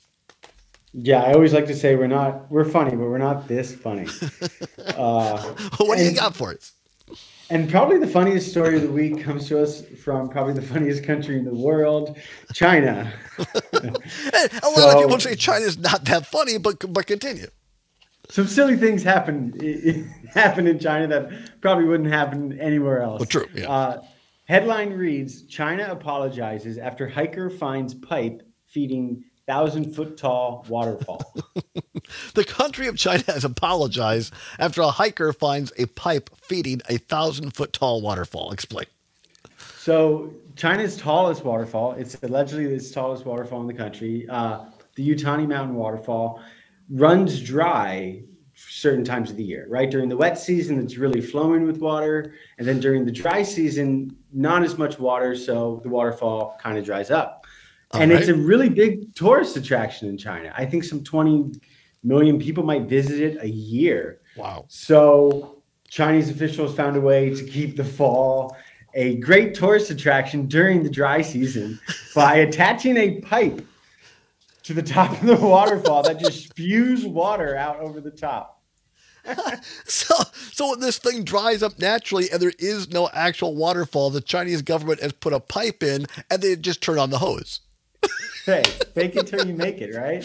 U: Yeah, I always like to say we're not, we're funny, but we're not this funny. Uh,
G: what do
U: and,
G: you got for us?
U: And probably the funniest story of the week comes to us from probably the funniest country in the world, China.
G: A lot so, of people say China's not that funny, but but continue.
U: Some silly things happen happen in China that probably wouldn't happen anywhere else.
G: Well, true. Yeah.
U: Uh, headline reads: China apologizes after hiker finds pipe feeding thousand foot tall waterfall.
G: The country of China has apologized after a hiker finds a pipe feeding a thousand foot tall waterfall. Explain.
U: So China's tallest waterfall, it's allegedly the tallest waterfall in the country, uh, the Yutani Mountain waterfall, runs dry certain times of the year, right? During the wet season, it's really flowing with water. And then during the dry season, not as much water. So the waterfall kind of dries up. All and right. It's a really big tourist attraction in China. I think some twenty million people might visit it a year.
G: Wow.
U: So Chinese officials found a way to keep the fall a great tourist attraction during the dry season by attaching a pipe to the top of the waterfall that just spews water out over the top.
G: so, so when this thing dries up naturally and there is no actual waterfall, the Chinese government has put a pipe in and they just turn on the hose.
U: Hey, fake it till you make it, right?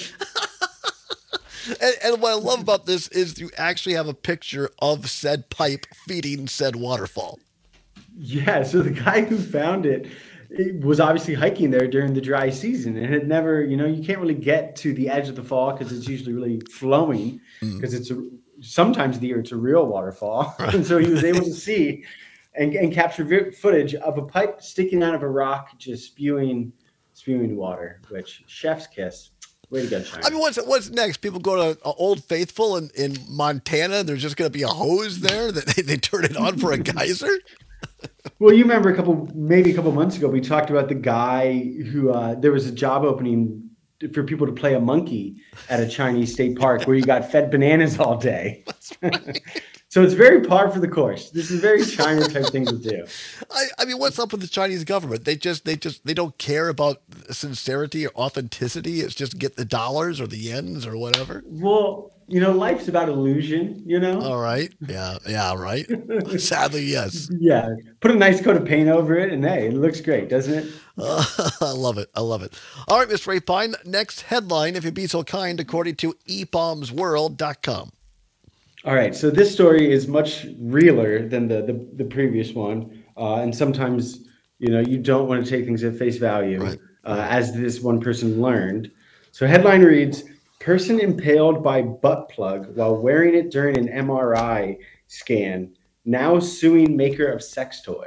G: And, and what I love about this is you actually have a picture of said pipe feeding said waterfall.
U: Yeah, so the guy who found it, it was obviously hiking there during the dry season and had never, you know, you can't really get to the edge of the fall because it's usually really flowing because mm. it's a, sometimes the year it's a real waterfall. Right. And so he was able to see and, and capture footage of a pipe sticking out of a rock, just spewing spewing water, which chef's kiss. Way to go, China.
G: I mean, what's what's next? People go to uh, Old Faithful in, in Montana. There's just going to be a hose there that they, they turn it on for a geyser.
U: Well, you remember a couple, maybe a couple months ago, we talked about the guy who uh, there was a job opening for people to play a monkey at a Chinese state park where you got fed bananas all day. That's right. So it's very par for the course. This is very China type thing to do.
G: I, I mean, what's up with the Chinese government? They just, they just, they don't care about sincerity or authenticity. It's just get the dollars or the yens or whatever.
U: Well, you know, life's about illusion, you know?
G: All right. Yeah. Yeah. Right. Sadly, yes.
U: Yeah. Put a nice coat of paint over it and hey, it looks great, doesn't it?
G: Uh, I love it. I love it. All right, Mister Rapine, next headline, if you'd be so kind, according to e bombs world dot com.
U: All right, so this story is much realer than the the, the previous one, uh, and sometimes you know you don't want to take things at face value, right. uh, as this one person learned. So headline reads: Person impaled by butt plug while wearing it during an M R I scan, now suing maker of sex toy.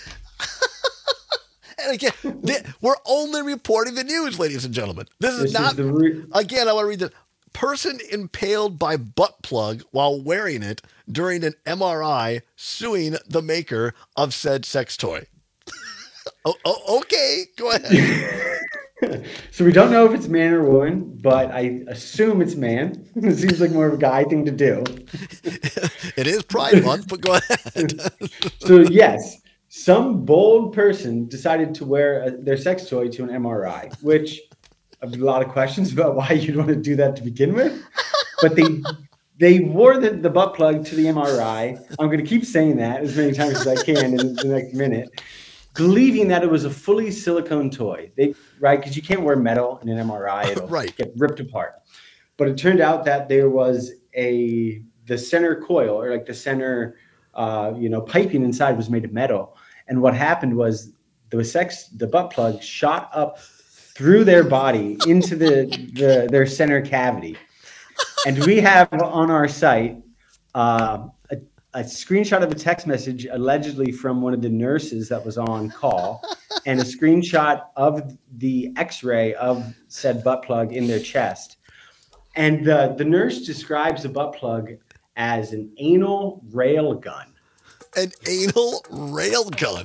G: And again, th- we're only reporting the news, ladies and gentlemen. This is
U: this
G: not.
U: Is the re-
G: again, I want to read this. Person impaled by butt plug while wearing it during an M R I, suing the maker of said sex toy. oh, oh, okay, go ahead.
U: So we don't know if it's man or woman, but I assume it's man. It seems like more of a guy thing to do.
G: It is Pride Month, but go ahead.
U: So yes, some bold person decided to wear a, their sex toy to an M R I, which I have a lot of questions about why you'd want to do that to begin with. But they they wore the, the butt plug to the M R I. I'm going to keep saying that as many times as I can in the next minute, believing that it was a fully silicone toy. They right, because you can't wear metal in an M R I. It'll
G: right.
U: get ripped apart. But it turned out that there was a the center coil, or like the center uh, you know, piping inside was made of metal. And what happened was the sex the butt plug shot up through their body into the, the their center cavity. And we have on our site uh, a, a screenshot of a text message allegedly from one of the nurses that was on call, and a screenshot of the X-ray of said butt plug in their chest. And the, the nurse describes the butt plug as an anal rail gun.
G: An anal rail gun.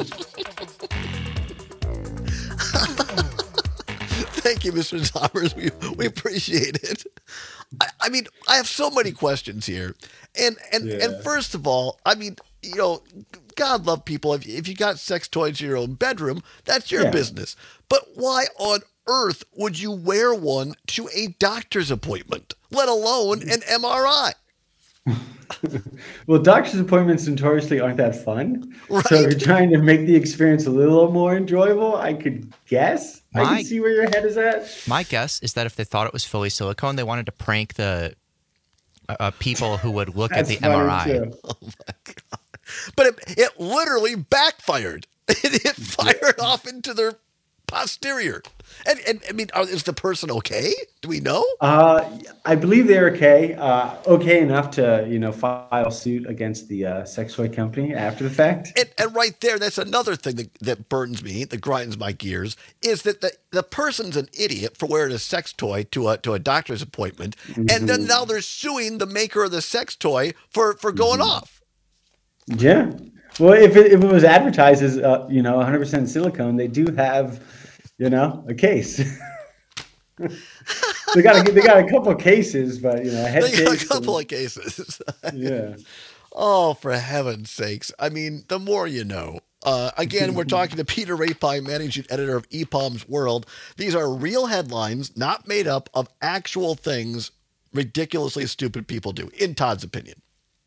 G: Thank you, Mister Zommers. We we appreciate it. I, I mean, I have so many questions here, and and
U: Yeah.
G: and first of all, I mean, you know, God love people. If if you got sex toys in your own bedroom, that's your
U: Yeah.
G: business. But why on earth would you wear one to a doctor's appointment, let alone an M R I?
U: Well, doctor's appointments notoriously aren't that fun.
G: Right.
U: So if you're trying to make the experience a little more enjoyable, I could guess. I
H: My-
U: can see where your head is at.
H: My guess is that if they thought it was fully silicone, they wanted to prank the uh, uh, people who would look at
U: That's
H: the M R I.
U: funny, too.
G: Oh my God. But it, it literally backfired. It, it fired off into their posterior. And, and I mean, are- is the person okay? Do we know?
U: Uh, I believe they're okay. Uh, okay enough to, you know, file suit against the uh, sex toy company after the fact.
G: And, and right there, that's another thing that, that burns me, that grinds my gears, is that the, the person's an idiot for wearing a sex toy to a to a doctor's appointment, and then now they're suing the maker of the sex toy for, for going off.
U: Yeah. Well, if it, if it was advertised as, uh, you know, one hundred percent silicone, they do have, you know, a case. they got a, they got a couple of cases, but, you know, a head
G: They got a
U: case
G: couple
U: and-
G: of cases.
U: Yeah.
G: Oh, for heaven's sakes. I mean, the more you know. Uh, again, we're talking to Peter Rapine, managing editor of E P O M's World. These are real headlines, not made up of actual things ridiculously stupid people do, in Todd's opinion.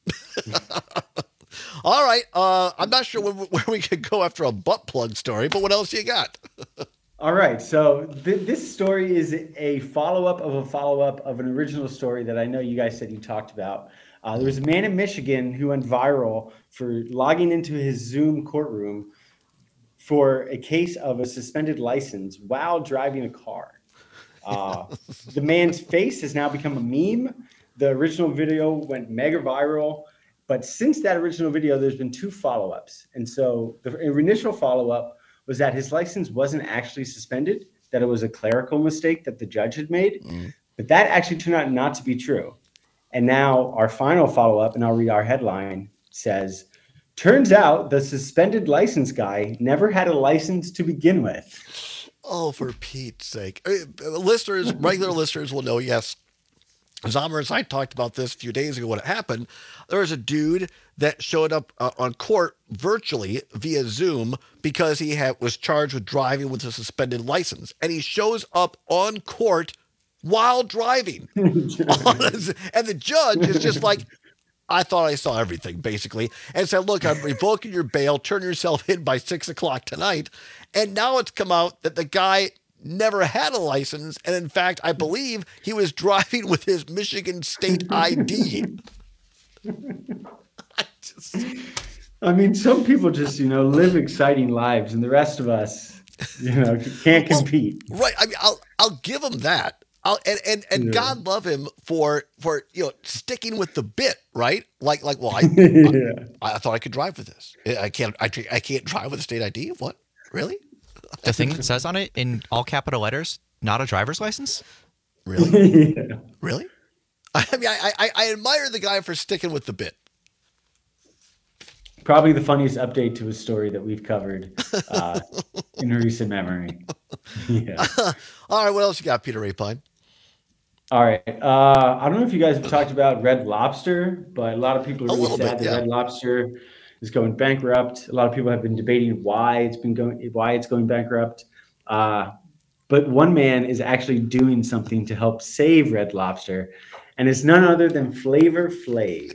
G: All right. Uh, I'm not sure where, where we could go after a butt plug story, but what else you got?
U: All right. So th- this story is a follow-up of a follow-up of an original story that I know you guys said you talked about. Uh, there was a man in Michigan who went viral for logging into his Zoom courtroom for a case of a suspended license while driving a car. Uh, the man's face has now become a meme. The original video went mega viral. But since that original video, there's been two follow-ups. And so the initial follow-up was that his license wasn't actually suspended, that it was a clerical mistake that the judge had made.
G: Mm.
U: But that actually turned out not to be true. And now our final follow-up, and I'll read our headline, says, turns out the suspended license guy never had a license to begin with.
G: Oh, for Pete's sake. Uh, Listeners, regular listeners will know, yes, Zommers, I talked about this a few days ago when it happened. There was a dude that showed up uh, on court virtually via Zoom because he had, was charged with driving with a suspended license. And he shows up on court while driving. and the judge is just like, I thought I saw everything, basically, and said, look, I'm revoking your bail. Turn yourself in by six o'clock tonight. And now it's come out that the guy never had a license. And in fact, I believe he was driving with his Michigan State I D. I, just...
U: I mean, some people just, you know, live exciting lives, and the rest of us, you know, can't compete.
G: Well, right. I mean, I'll, I'll give him that. I'll, and and, and
U: Yeah.
G: God love him for, for, you know, sticking with the bit, right? Like, like, well, I,
U: Yeah.
G: I, I thought I could drive with this. I can't, I, I can't drive with a state I D. What? Really?
H: The thing that says on it in all capital letters, not a driver's license?
G: Really?
U: Yeah.
G: Really? I mean, I, I, I admire the guy for sticking with the bit.
U: Probably the funniest update to a story that we've covered uh, in recent memory. Yeah.
G: All right, what else you got, Peter Rapine?
U: All right. Uh, I don't know if you guys have talked about Red Lobster, but a lot of people are
G: A
U: really
G: little
U: sad
G: bit,
U: that
G: yeah.
U: Red Lobster is going bankrupt. A lot of people have been debating why it's been going, why it's going bankrupt. Uh, but one man is actually doing something to help save Red Lobster, and it's none other than Flavor Flav.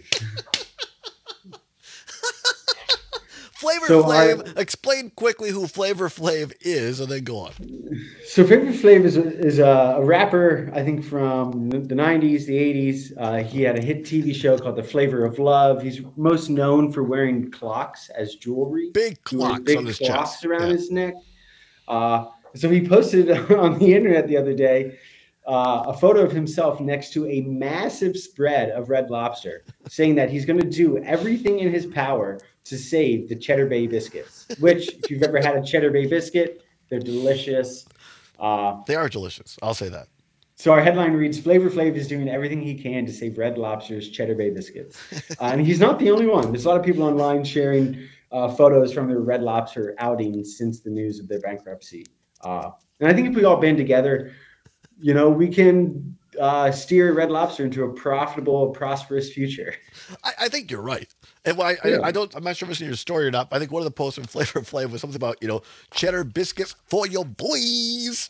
G: Flavor
U: So
G: Flav,
U: our-
G: explain quickly who Flavor Flav is, and then go on.
U: So Flavor Flav is a, is a, a rapper, I think, from the nineties, the eighties. Uh, he had a hit T V show called The Flavor of Love. He's most known for wearing clocks as jewelry.
G: Big
U: He wears
G: clocks
U: big
G: on his
U: clocks
G: chest.
U: around
G: Yeah.
U: his neck. Uh, So he posted on the internet the other day uh, a photo of himself next to a massive spread of Red Lobster, saying that he's going to do everything in his power to save the Cheddar Bay biscuits, which, if you've ever had a Cheddar Bay biscuit, they're delicious. Uh,
G: they are delicious. I'll say that.
U: So our headline reads, Flavor Flav is doing everything he can to save Red Lobster's Cheddar Bay biscuits. Uh, and he's not the only one. There's a lot of people online sharing uh, photos from their Red Lobster outings since the news of their bankruptcy. Uh, and I think if we all band together, you know, we can uh, steer Red Lobster into a profitable, prosperous future.
G: I, I think you're right. And I,
U: Yeah.
G: I, I don't, I'm not sure if it's in your story or not, but I think one of the posts from Flavor Flav was something about, you know, cheddar biscuits for your boys.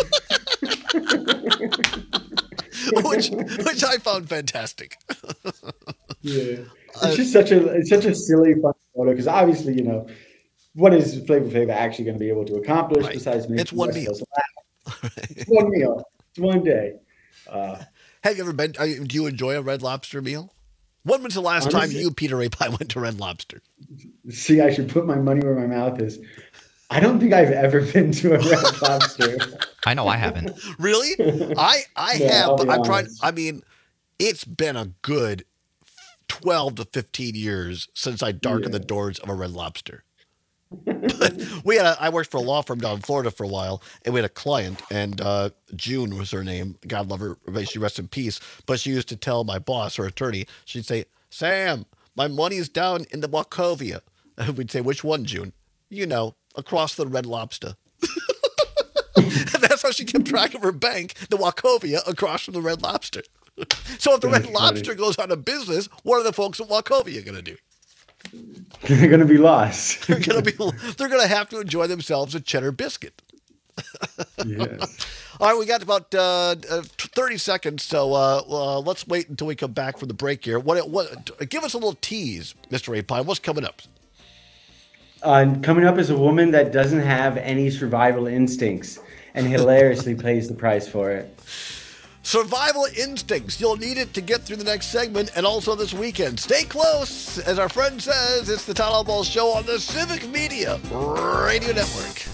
G: which, which I found fantastic.
U: Yeah. It's just such a, it's such a silly, fun photo because obviously, you know, what is Flavor Flav actually going to be able to accomplish
G: Right.
U: besides making
G: It's one
U: West
G: meal.
U: Coast laugh? It's one meal. It's one day. Uh,
G: Have you ever been, uh, do you enjoy a Red Lobster meal? When was the last time
U: Honestly-
G: you, Peter Ray Pie, went to Red Lobster?
U: See, I should put my money where my mouth is. I don't think I've ever been to a Red Lobster.
H: I know I haven't.
G: Really? I I
U: Yeah,
G: have,
U: I'll
G: but
U: be
G: I'm trying.
U: honest.
G: I mean, it's been a good twelve to fifteen years since I darkened the doors of a Red Lobster. But we had a, I worked for a law firm down in Florida for a while, and we had a client, and uh, June was her name. God love her, may she rest in peace. But she used to tell my boss, her attorney, she'd say, "Sam, my money's down in the Wachovia." And we'd say, "Which one, June?" "You know, across the Red Lobster." And that's how she kept track of her bank, the Wachovia, across from the Red Lobster. So if the
U: That's
G: Red Lobster goes out of business, what are the folks at Wachovia going to do?
U: They're going to be lost.
G: They're going to be. They're going to have to enjoy themselves a cheddar biscuit.
U: Yes.
G: All right, we got about uh, uh, thirty seconds, so uh, uh, let's wait until we come back from the break here. What? What? Give us a little tease, Mister Ray Pine. What's coming up?
U: Uh, coming up is a woman that doesn't have any survival instincts and hilariously pays the price for it.
G: Survival instincts. You'll need it to get through the next segment and also this weekend. Stay close. As our friend says, it's the Tyler Ball Show on the Civic Media Radio Network.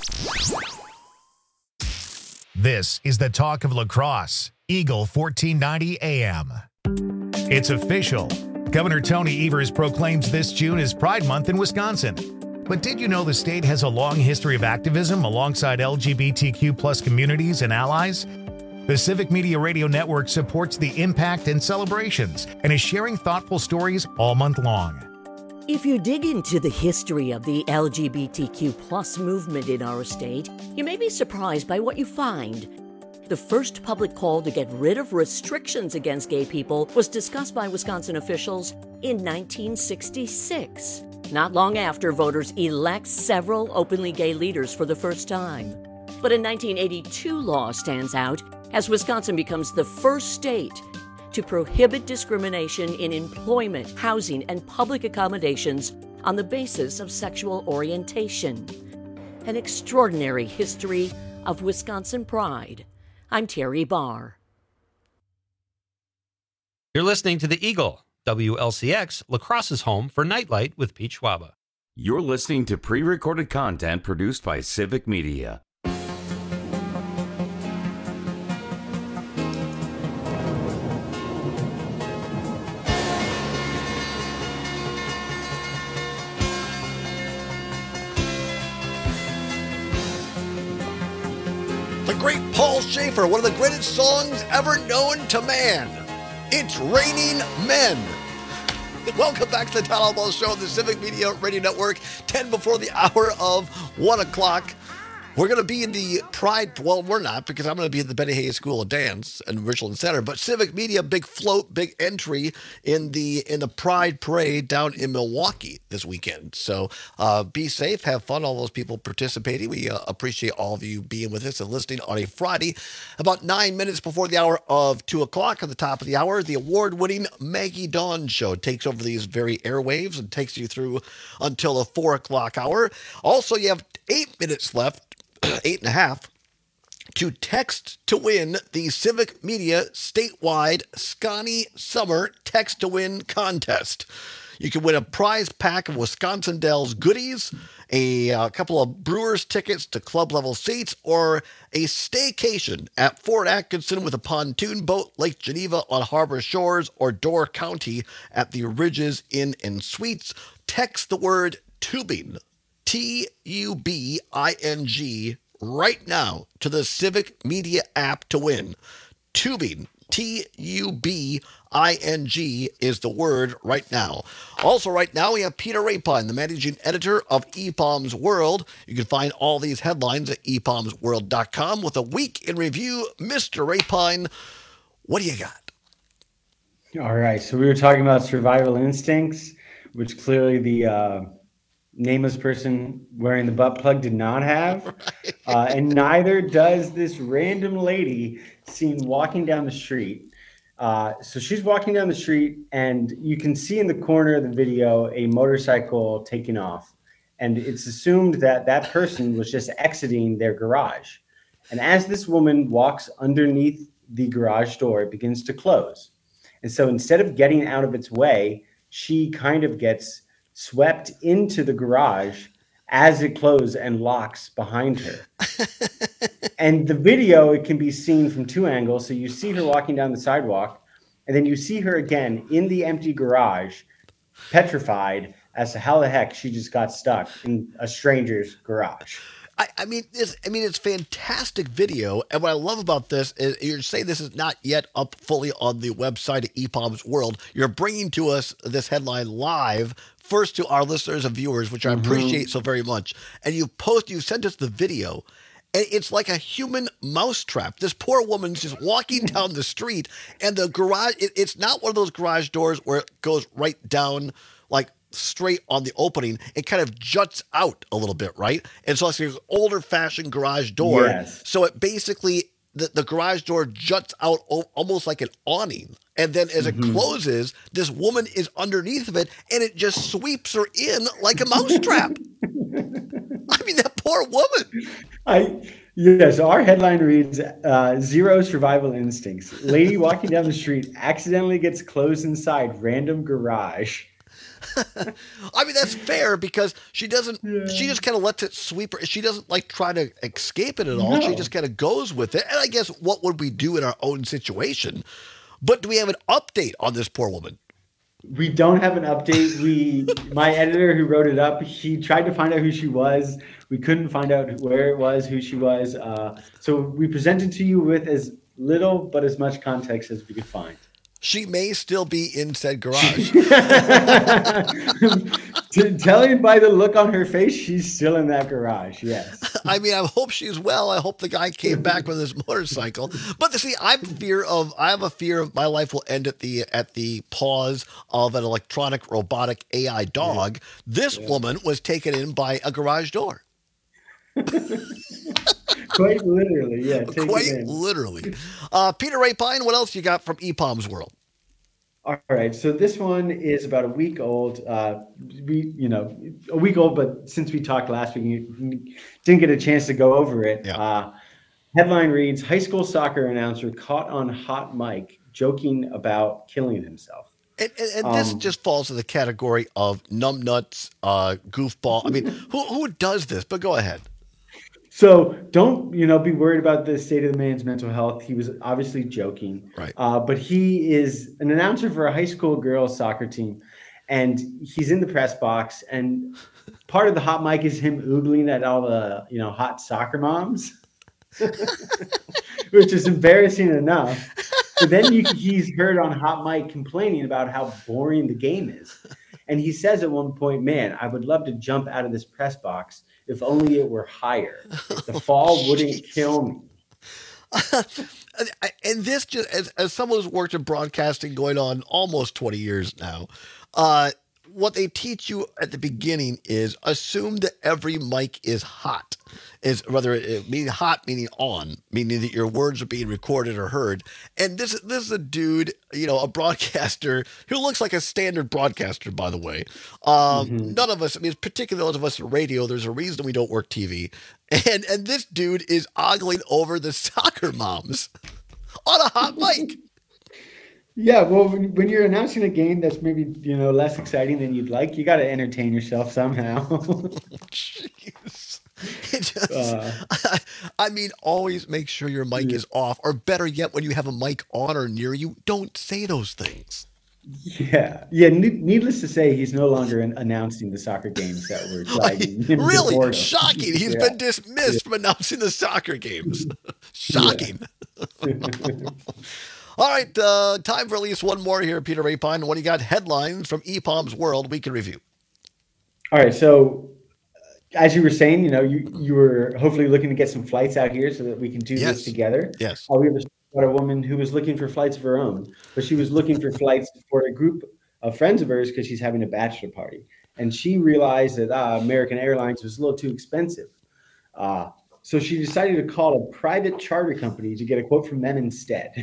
B: This is the talk of lacrosse. Eagle fourteen ninety A M. It's official. Governor Tony Evers proclaims this June is Pride Month in Wisconsin. But did you know the state has a long history of activism alongside L G B T Q plus communities and allies? The Civic Media Radio Network supports the impact and celebrations and is sharing thoughtful stories all month long.
E: If you dig into the history of the L G B T Q plus movement in our state, you may be surprised by what you find. The first public call to get rid of restrictions against gay people was discussed by Wisconsin officials in nineteen sixty-six, not long after voters elect several openly gay leaders for the first time. But a nineteen eighty-two law stands out as Wisconsin becomes the first state to prohibit discrimination in employment, housing, and public accommodations on the basis of sexual orientation. An extraordinary history of Wisconsin pride. I'm Terry Barr.
A: You're listening to the Eagle, W L C X, Lacrosse's home for Nightlight with Pete Schwaba.
L: You're listening to pre-recorded content produced by Civic Media.
G: The great Paul Schaefer, one of the greatest songs ever known to man. It's Raining Men. Welcome back to the Tyler Ball Show on the Civic Media Radio Network, ten before the hour of one o'clock. We're going to be in the Pride, well, we're not, because I'm going to be at the Benny Hayes School of Dance in Richland Center, but Civic Media, big float, big entry in the in the Pride Parade down in Milwaukee this weekend. So uh, be safe, have fun, all those people participating. We uh, appreciate all of you being with us and listening on a Friday. About nine minutes before the hour of two o'clock, at the top of the hour, the award-winning Maggie Dawn Show takes over these very airwaves and takes you through until the four o'clock hour. Also, you have eight minutes left, eight and a half, to text to win the Civic Media statewide Scotty Summer Text to Win contest. You can win a prize pack of Wisconsin Dells goodies, a, a couple of Brewers tickets to club level seats, or a staycation at Fort Atkinson with a pontoon boat, Lake Geneva on Harbor Shores, or Door County at the Ridges Inn and Suites. Text the word tubing, T U B I N G, right now to the Civic Media app to win. Tubing, T U B I N G is the word right now. Also right now, we have Peter Rapine, the managing editor of E P O M's World. You can find all these headlines at e palms world dot com with a week in review. Mister Rapine, what do you got?
U: All right. So we were talking about survival instincts, which clearly the uh, nameless person wearing the butt plug did not have. Right. Uh, and neither does this random lady seen walking down the street. Uh, so she's walking down the street, and you can see in the corner of the video a motorcycle taking off. And it's assumed that that person was just exiting their garage. And as this woman walks underneath the garage door, it begins to close. And so instead of getting out of its way, she kind of gets swept into the garage as it closes and locks behind her. And the video, it can be seen from two angles. So you see her walking down the sidewalk, and then you see her again in the empty garage, petrified as to how the heck she just got stuck in a stranger's garage.
G: I, I mean, this, I mean, it's fantastic video. And what I love about this is you're saying this is not yet up fully on the website of E P O M's World. You're bringing to us this headline live, first to our listeners and viewers, which I
U: Mm-hmm.
G: appreciate so very much. And you post, you sent us the video, and it's like a human mousetrap. This poor woman's just walking down the street, and the garage, it, it's not one of those garage doors where it goes right down, like straight on the opening. It kind of juts out a little bit, right? And so it's an older fashioned garage door.
U: Yes.
G: So it basically, the, the garage door juts out o- almost like an awning. And then as
U: Mm-hmm.
G: it closes, this woman is underneath of it, and it just sweeps her in like a mousetrap. I mean, that poor woman.
U: I yes, our headline reads uh, zero survival instincts. Lady walking down the street accidentally gets closed inside random garage.
G: I mean, that's fair because she doesn't, yeah. she just kind of lets it sweep her. She doesn't like try to escape it at all. No. She just kind of goes with it. And I guess what would we do in our own situation? But do we have an update on this poor woman?
U: We don't have an update. We, my editor who wrote it up, he tried to find out who she was. We couldn't find out where it was, who she was. Uh, so we presented to you with as little but as much context as we could find.
G: She may still be in said garage.
U: Telling by the look on her face, she's still in that garage. Yes.
G: I mean, I hope she's well. I hope the guy came back with his motorcycle. But see, I'm fear of. I have a fear of my life will end at the at the pause of an electronic robotic A I dog. Yeah. This yeah. woman was taken in by a garage door.
U: Quite literally, yeah.
G: Quite literally. Uh, Peter Rapine, what else you got from E P O M's World?
U: All right, so this one is about a week old. Uh, we, you know, a week old, but since we talked last week, you didn't get a chance to go over it.
G: Yeah.
U: Uh, headline reads: High school soccer announcer caught on hot mic joking about killing himself.
G: And, and, and this um, just falls to the category of numbnuts, uh, goofball. I mean, who who does this? But go ahead.
U: So don't, you know, be worried about the state of the man's mental health. He was obviously joking.
G: Right.
U: Uh, but he is an announcer for a high school girls soccer team. And he's in the press box. And part of the hot mic is him oogling at all the, you know, hot soccer moms, which is embarrassing enough. But then you, he's heard on hot mic complaining about how boring the game is. And he says at one point, man, I would love to jump out of this press box if only it were higher. If the fall
G: oh,
U: wouldn't kill me.
G: And this just, as, as someone who's worked in broadcasting going on almost twenty years now, uh, what they teach you at the beginning is assume that every mic is hot. Is whether it meaning hot, meaning on, meaning that your words are being recorded or heard. And this, this is a dude, you know, a broadcaster who looks like a standard broadcaster, by the way. Um, mm-hmm. None of us, I mean, particularly those of us in radio, there's a reason we don't work T V. And and this dude is ogling over the soccer moms on a hot mic.
U: Yeah, well, when, when you're announcing a game that's maybe, you know, less exciting than you'd like, you got to entertain yourself somehow.
G: Jeez. It just,
U: Uh,
G: I, I mean, always make sure your mic is off, or better yet, when you have a mic on or near you, don't say those things.
U: Yeah, yeah. Ne- needless to say, he's no longer an- announcing the soccer games that were dragging him to
G: Really
U: boredom.
G: shocking. He's
U: Yeah.
G: been dismissed from announcing the soccer games. Shocking. All right, uh, time for at least one more here, Peter Rapine. What do you got? Headlines from E P O M's World Week in Review.
U: All right, so uh, as you were saying, you know, you you were hopefully looking to get some flights out here so that we can do
G: Yes.
U: this together.
G: Yes.
U: Uh, we have a, about a woman who was looking for flights of her own, but she was looking for flights for a group of friends of hers because she's having a bachelor party, and she realized that uh, American Airlines was a little too expensive. Uh, so she decided to call a private charter company to get a quote from them instead.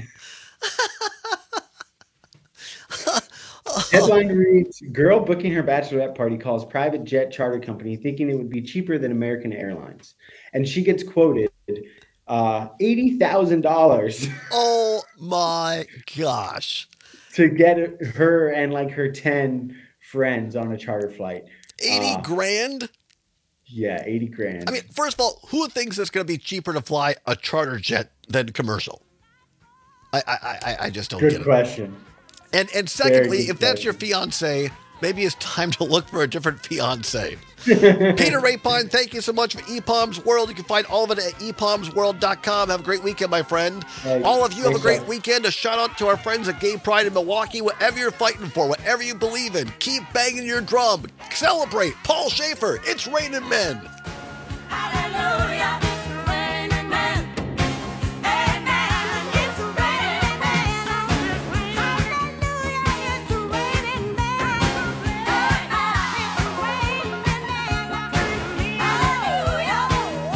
U: Headline reads, girl booking her bachelorette party calls private jet charter company thinking it would be cheaper than American Airlines. And she gets quoted uh, eighty thousand dollars
G: Oh my gosh.
U: to get her and like her ten friends on a charter flight.
G: eighty
U: Uh,
G: grand?
U: Yeah, eighty grand.
G: I mean, first of all, who thinks it's going to be cheaper to fly a charter jet than commercial? I I, I, I just don't
U: Good
G: get it.
U: question.
G: And and
U: Very
G: secondly,
U: good
G: if that's your fiance, maybe it's time to look for a different fiance. Peter Rapine, thank you so much for E P O M's World. You can find all of it at e p o m s world dot com. Have a great weekend, my friend.
U: Hey,
G: all of you have a
U: thanks,
G: great
U: man.
G: weekend. A shout out to our friends at Gay Pride in Milwaukee. Whatever you're fighting for, whatever you believe in, keep banging your drum. Celebrate. Paul Schaefer, it's raining men.
I: Hallelujah, it's raining men. Amen, it's raining men. Hallelujah, it's raining men. It's raining men. Hallelujah.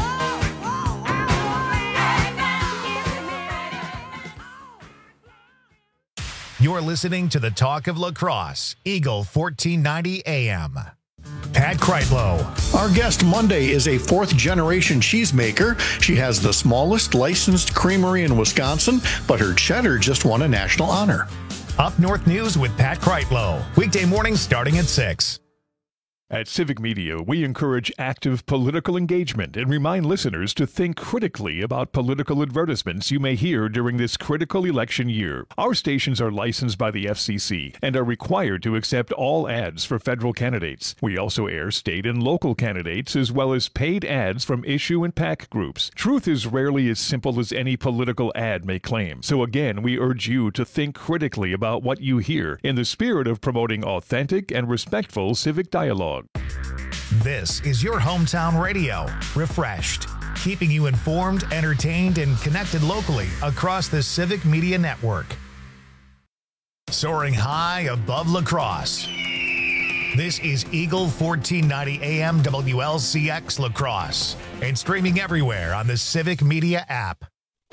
B: You're listening to the Talk of Lacrosse, Eagle fourteen ninety A M. Pat Kreitlow.
K: Our guest Monday is a fourth-generation cheesemaker. She has the smallest licensed creamery in Wisconsin, but her cheddar just won a national honor.
B: Up North News with Pat Kreitlow. Weekday mornings starting at six.
D: At Civic Media, we encourage active political engagement and remind listeners to think critically about political advertisements you may hear during this critical election year. Our stations are licensed by the F C C and are required to accept all ads for federal candidates. We also air state and local candidates as well as paid ads from issue and PAC groups. Truth is rarely as simple as any political ad may claim. So again, we urge you to think critically about what you hear in the spirit of promoting authentic and respectful civic dialogue.
B: This is your hometown radio, refreshed, keeping you informed, entertained, and connected locally across the Civic Media Network. Soaring high above Lacrosse. This is Eagle fourteen ninety A M W L C X Lacrosse and streaming everywhere on the Civic Media app.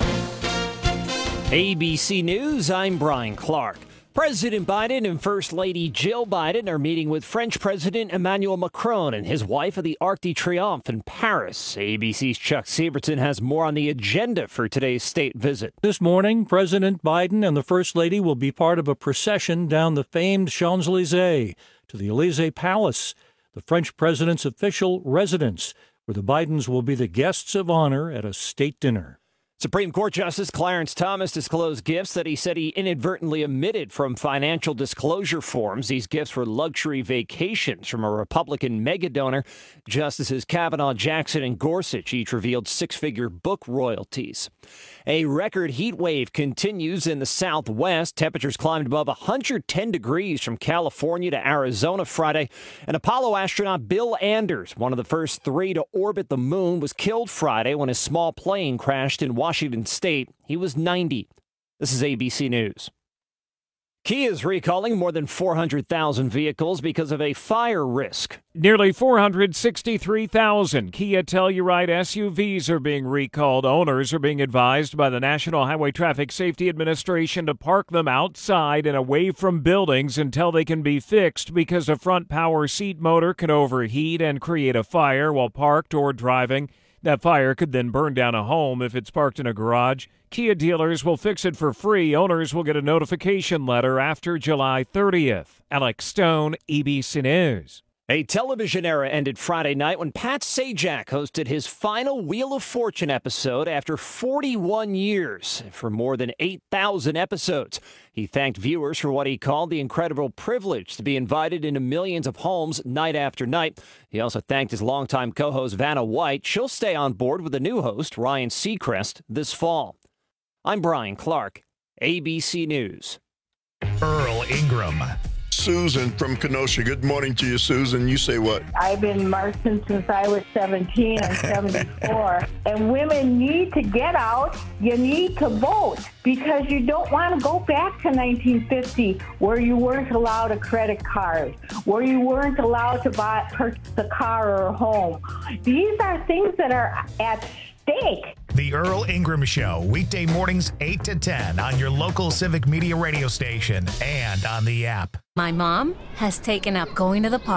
V: A B C News, I'm Brian Clark. President Biden and First Lady Jill Biden are meeting with French President Emmanuel Macron and his wife at the Arc de Triomphe in Paris. A B C's Chuck Severson has more on the agenda for today's state visit.
Q: This morning, President Biden and the First Lady will be part of a procession down the famed Champs-Élysées to the Élysée Palace, the French president's official residence, where the Bidens will be the guests of honor at a state dinner.
V: Supreme Court Justice Clarence Thomas disclosed gifts that he said he inadvertently omitted from financial disclosure forms. These gifts were luxury vacations from a Republican mega donor. Justices Kavanaugh, Jackson, and Gorsuch each revealed six-figure book royalties. A record heat wave continues in the Southwest. Temperatures climbed above one hundred ten degrees from California to Arizona Friday. And Apollo astronaut Bill Anders, one of the first three to orbit the moon, was killed Friday when his small plane crashed in Washington State. He was ninety. This is A B C News. Kia is recalling more than four hundred thousand vehicles because of a fire risk.
W: Nearly four hundred sixty-three thousand Kia Telluride S U Vs are being recalled. Owners are being advised by the National Highway Traffic Safety Administration to park them outside and away from buildings until they can be fixed because a front power seat motor can overheat and create a fire while parked or driving. That fire could then burn down a home if it's parked in a garage. Kia dealers will fix it for free. Owners will get a notification letter after July thirtieth. Alex Stone, A B C News.
V: A television era ended Friday night when Pat Sajak hosted his final Wheel of Fortune episode after forty-one years for more than eight thousand episodes. He thanked viewers for what he called the incredible privilege to be invited into millions of homes night after night. He also thanked his longtime co-host Vanna White. She'll stay on board with the new host, Ryan Seacrest, this fall. I'm Brian Clark, A B C News.
B: Earl Ingram.
F: Susan from Kenosha. Good morning to you, Susan. You say what?
J: I've been marching since I was seventeen. I'm seventy-four. And women need to get out. You need to vote because you don't want to go back to nineteen fifty where you weren't allowed a credit card, where you weren't allowed to buy purchase a car or a home. These are things that are at stake.
B: The Earl Ingram Show, weekday mornings eight to ten on your local Civic Media radio station and on the app.
M: My mom has taken up going to the park.